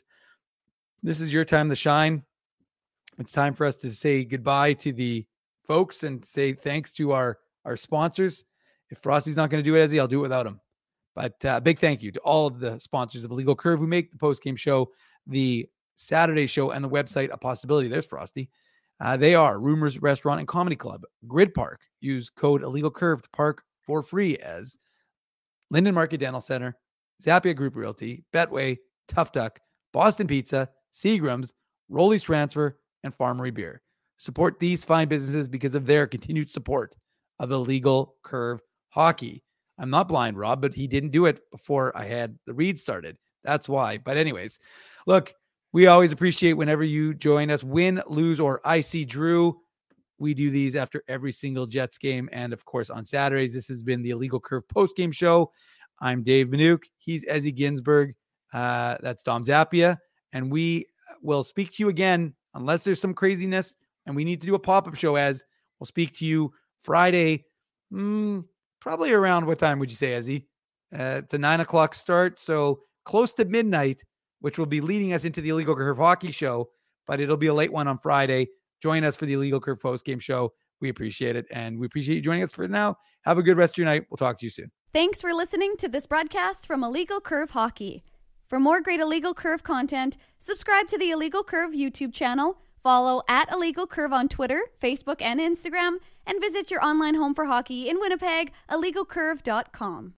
this is your time to shine. It's time for us to say goodbye to the folks and say thanks to our our sponsors. If Frosty's not going to do it, Ezzy, I'll do it without him. But uh, big thank you to all of the sponsors of Illegal Curve who make the post-game show, the Saturday show, and the website a possibility. There's Frosty. Uh, they are Rumors Restaurant and Comedy Club, Grid Park. Use code Illegal Curve to park for free as Linden Market Dental Center, Zappia Group Realty, Betway, Tough Duck, Boston Pizza, Seagram's, Rolly's Transfer, and Farmery Beer. Support these fine businesses because of their continued support of Illegal Curve Hockey. I'm not blind, Rob, but he didn't do it before I had the read started. That's why. But anyways, look, we always appreciate whenever you join us, win, lose, or I see Drew. We do these after every single Jets game. And of course, on Saturdays, this has been the Illegal Curve post-game show. I'm Dave Minuk. He's Ezzy Ginsburg. Uh, that's Dom Zappia. And we will speak to you again, unless there's some craziness and we need to do a pop-up show, as we'll speak to you Friday, mm, probably around what time would you say, Ezzy? Uh, it's a nine o'clock start, so close to midnight, which will be leading us into the Illegal Curve Hockey show, but it'll be a late one on Friday. Join us for the Illegal Curve post-game show. We appreciate it, and we appreciate you joining us for now. Have a good rest of your night. We'll talk to you soon. Thanks for listening to this broadcast from Illegal Curve Hockey. For more great Illegal Curve content, subscribe to the Illegal Curve YouTube channel, follow at Illegal Curve on Twitter, Facebook, and Instagram, and visit your online home for hockey in Winnipeg, illegal curve dot com.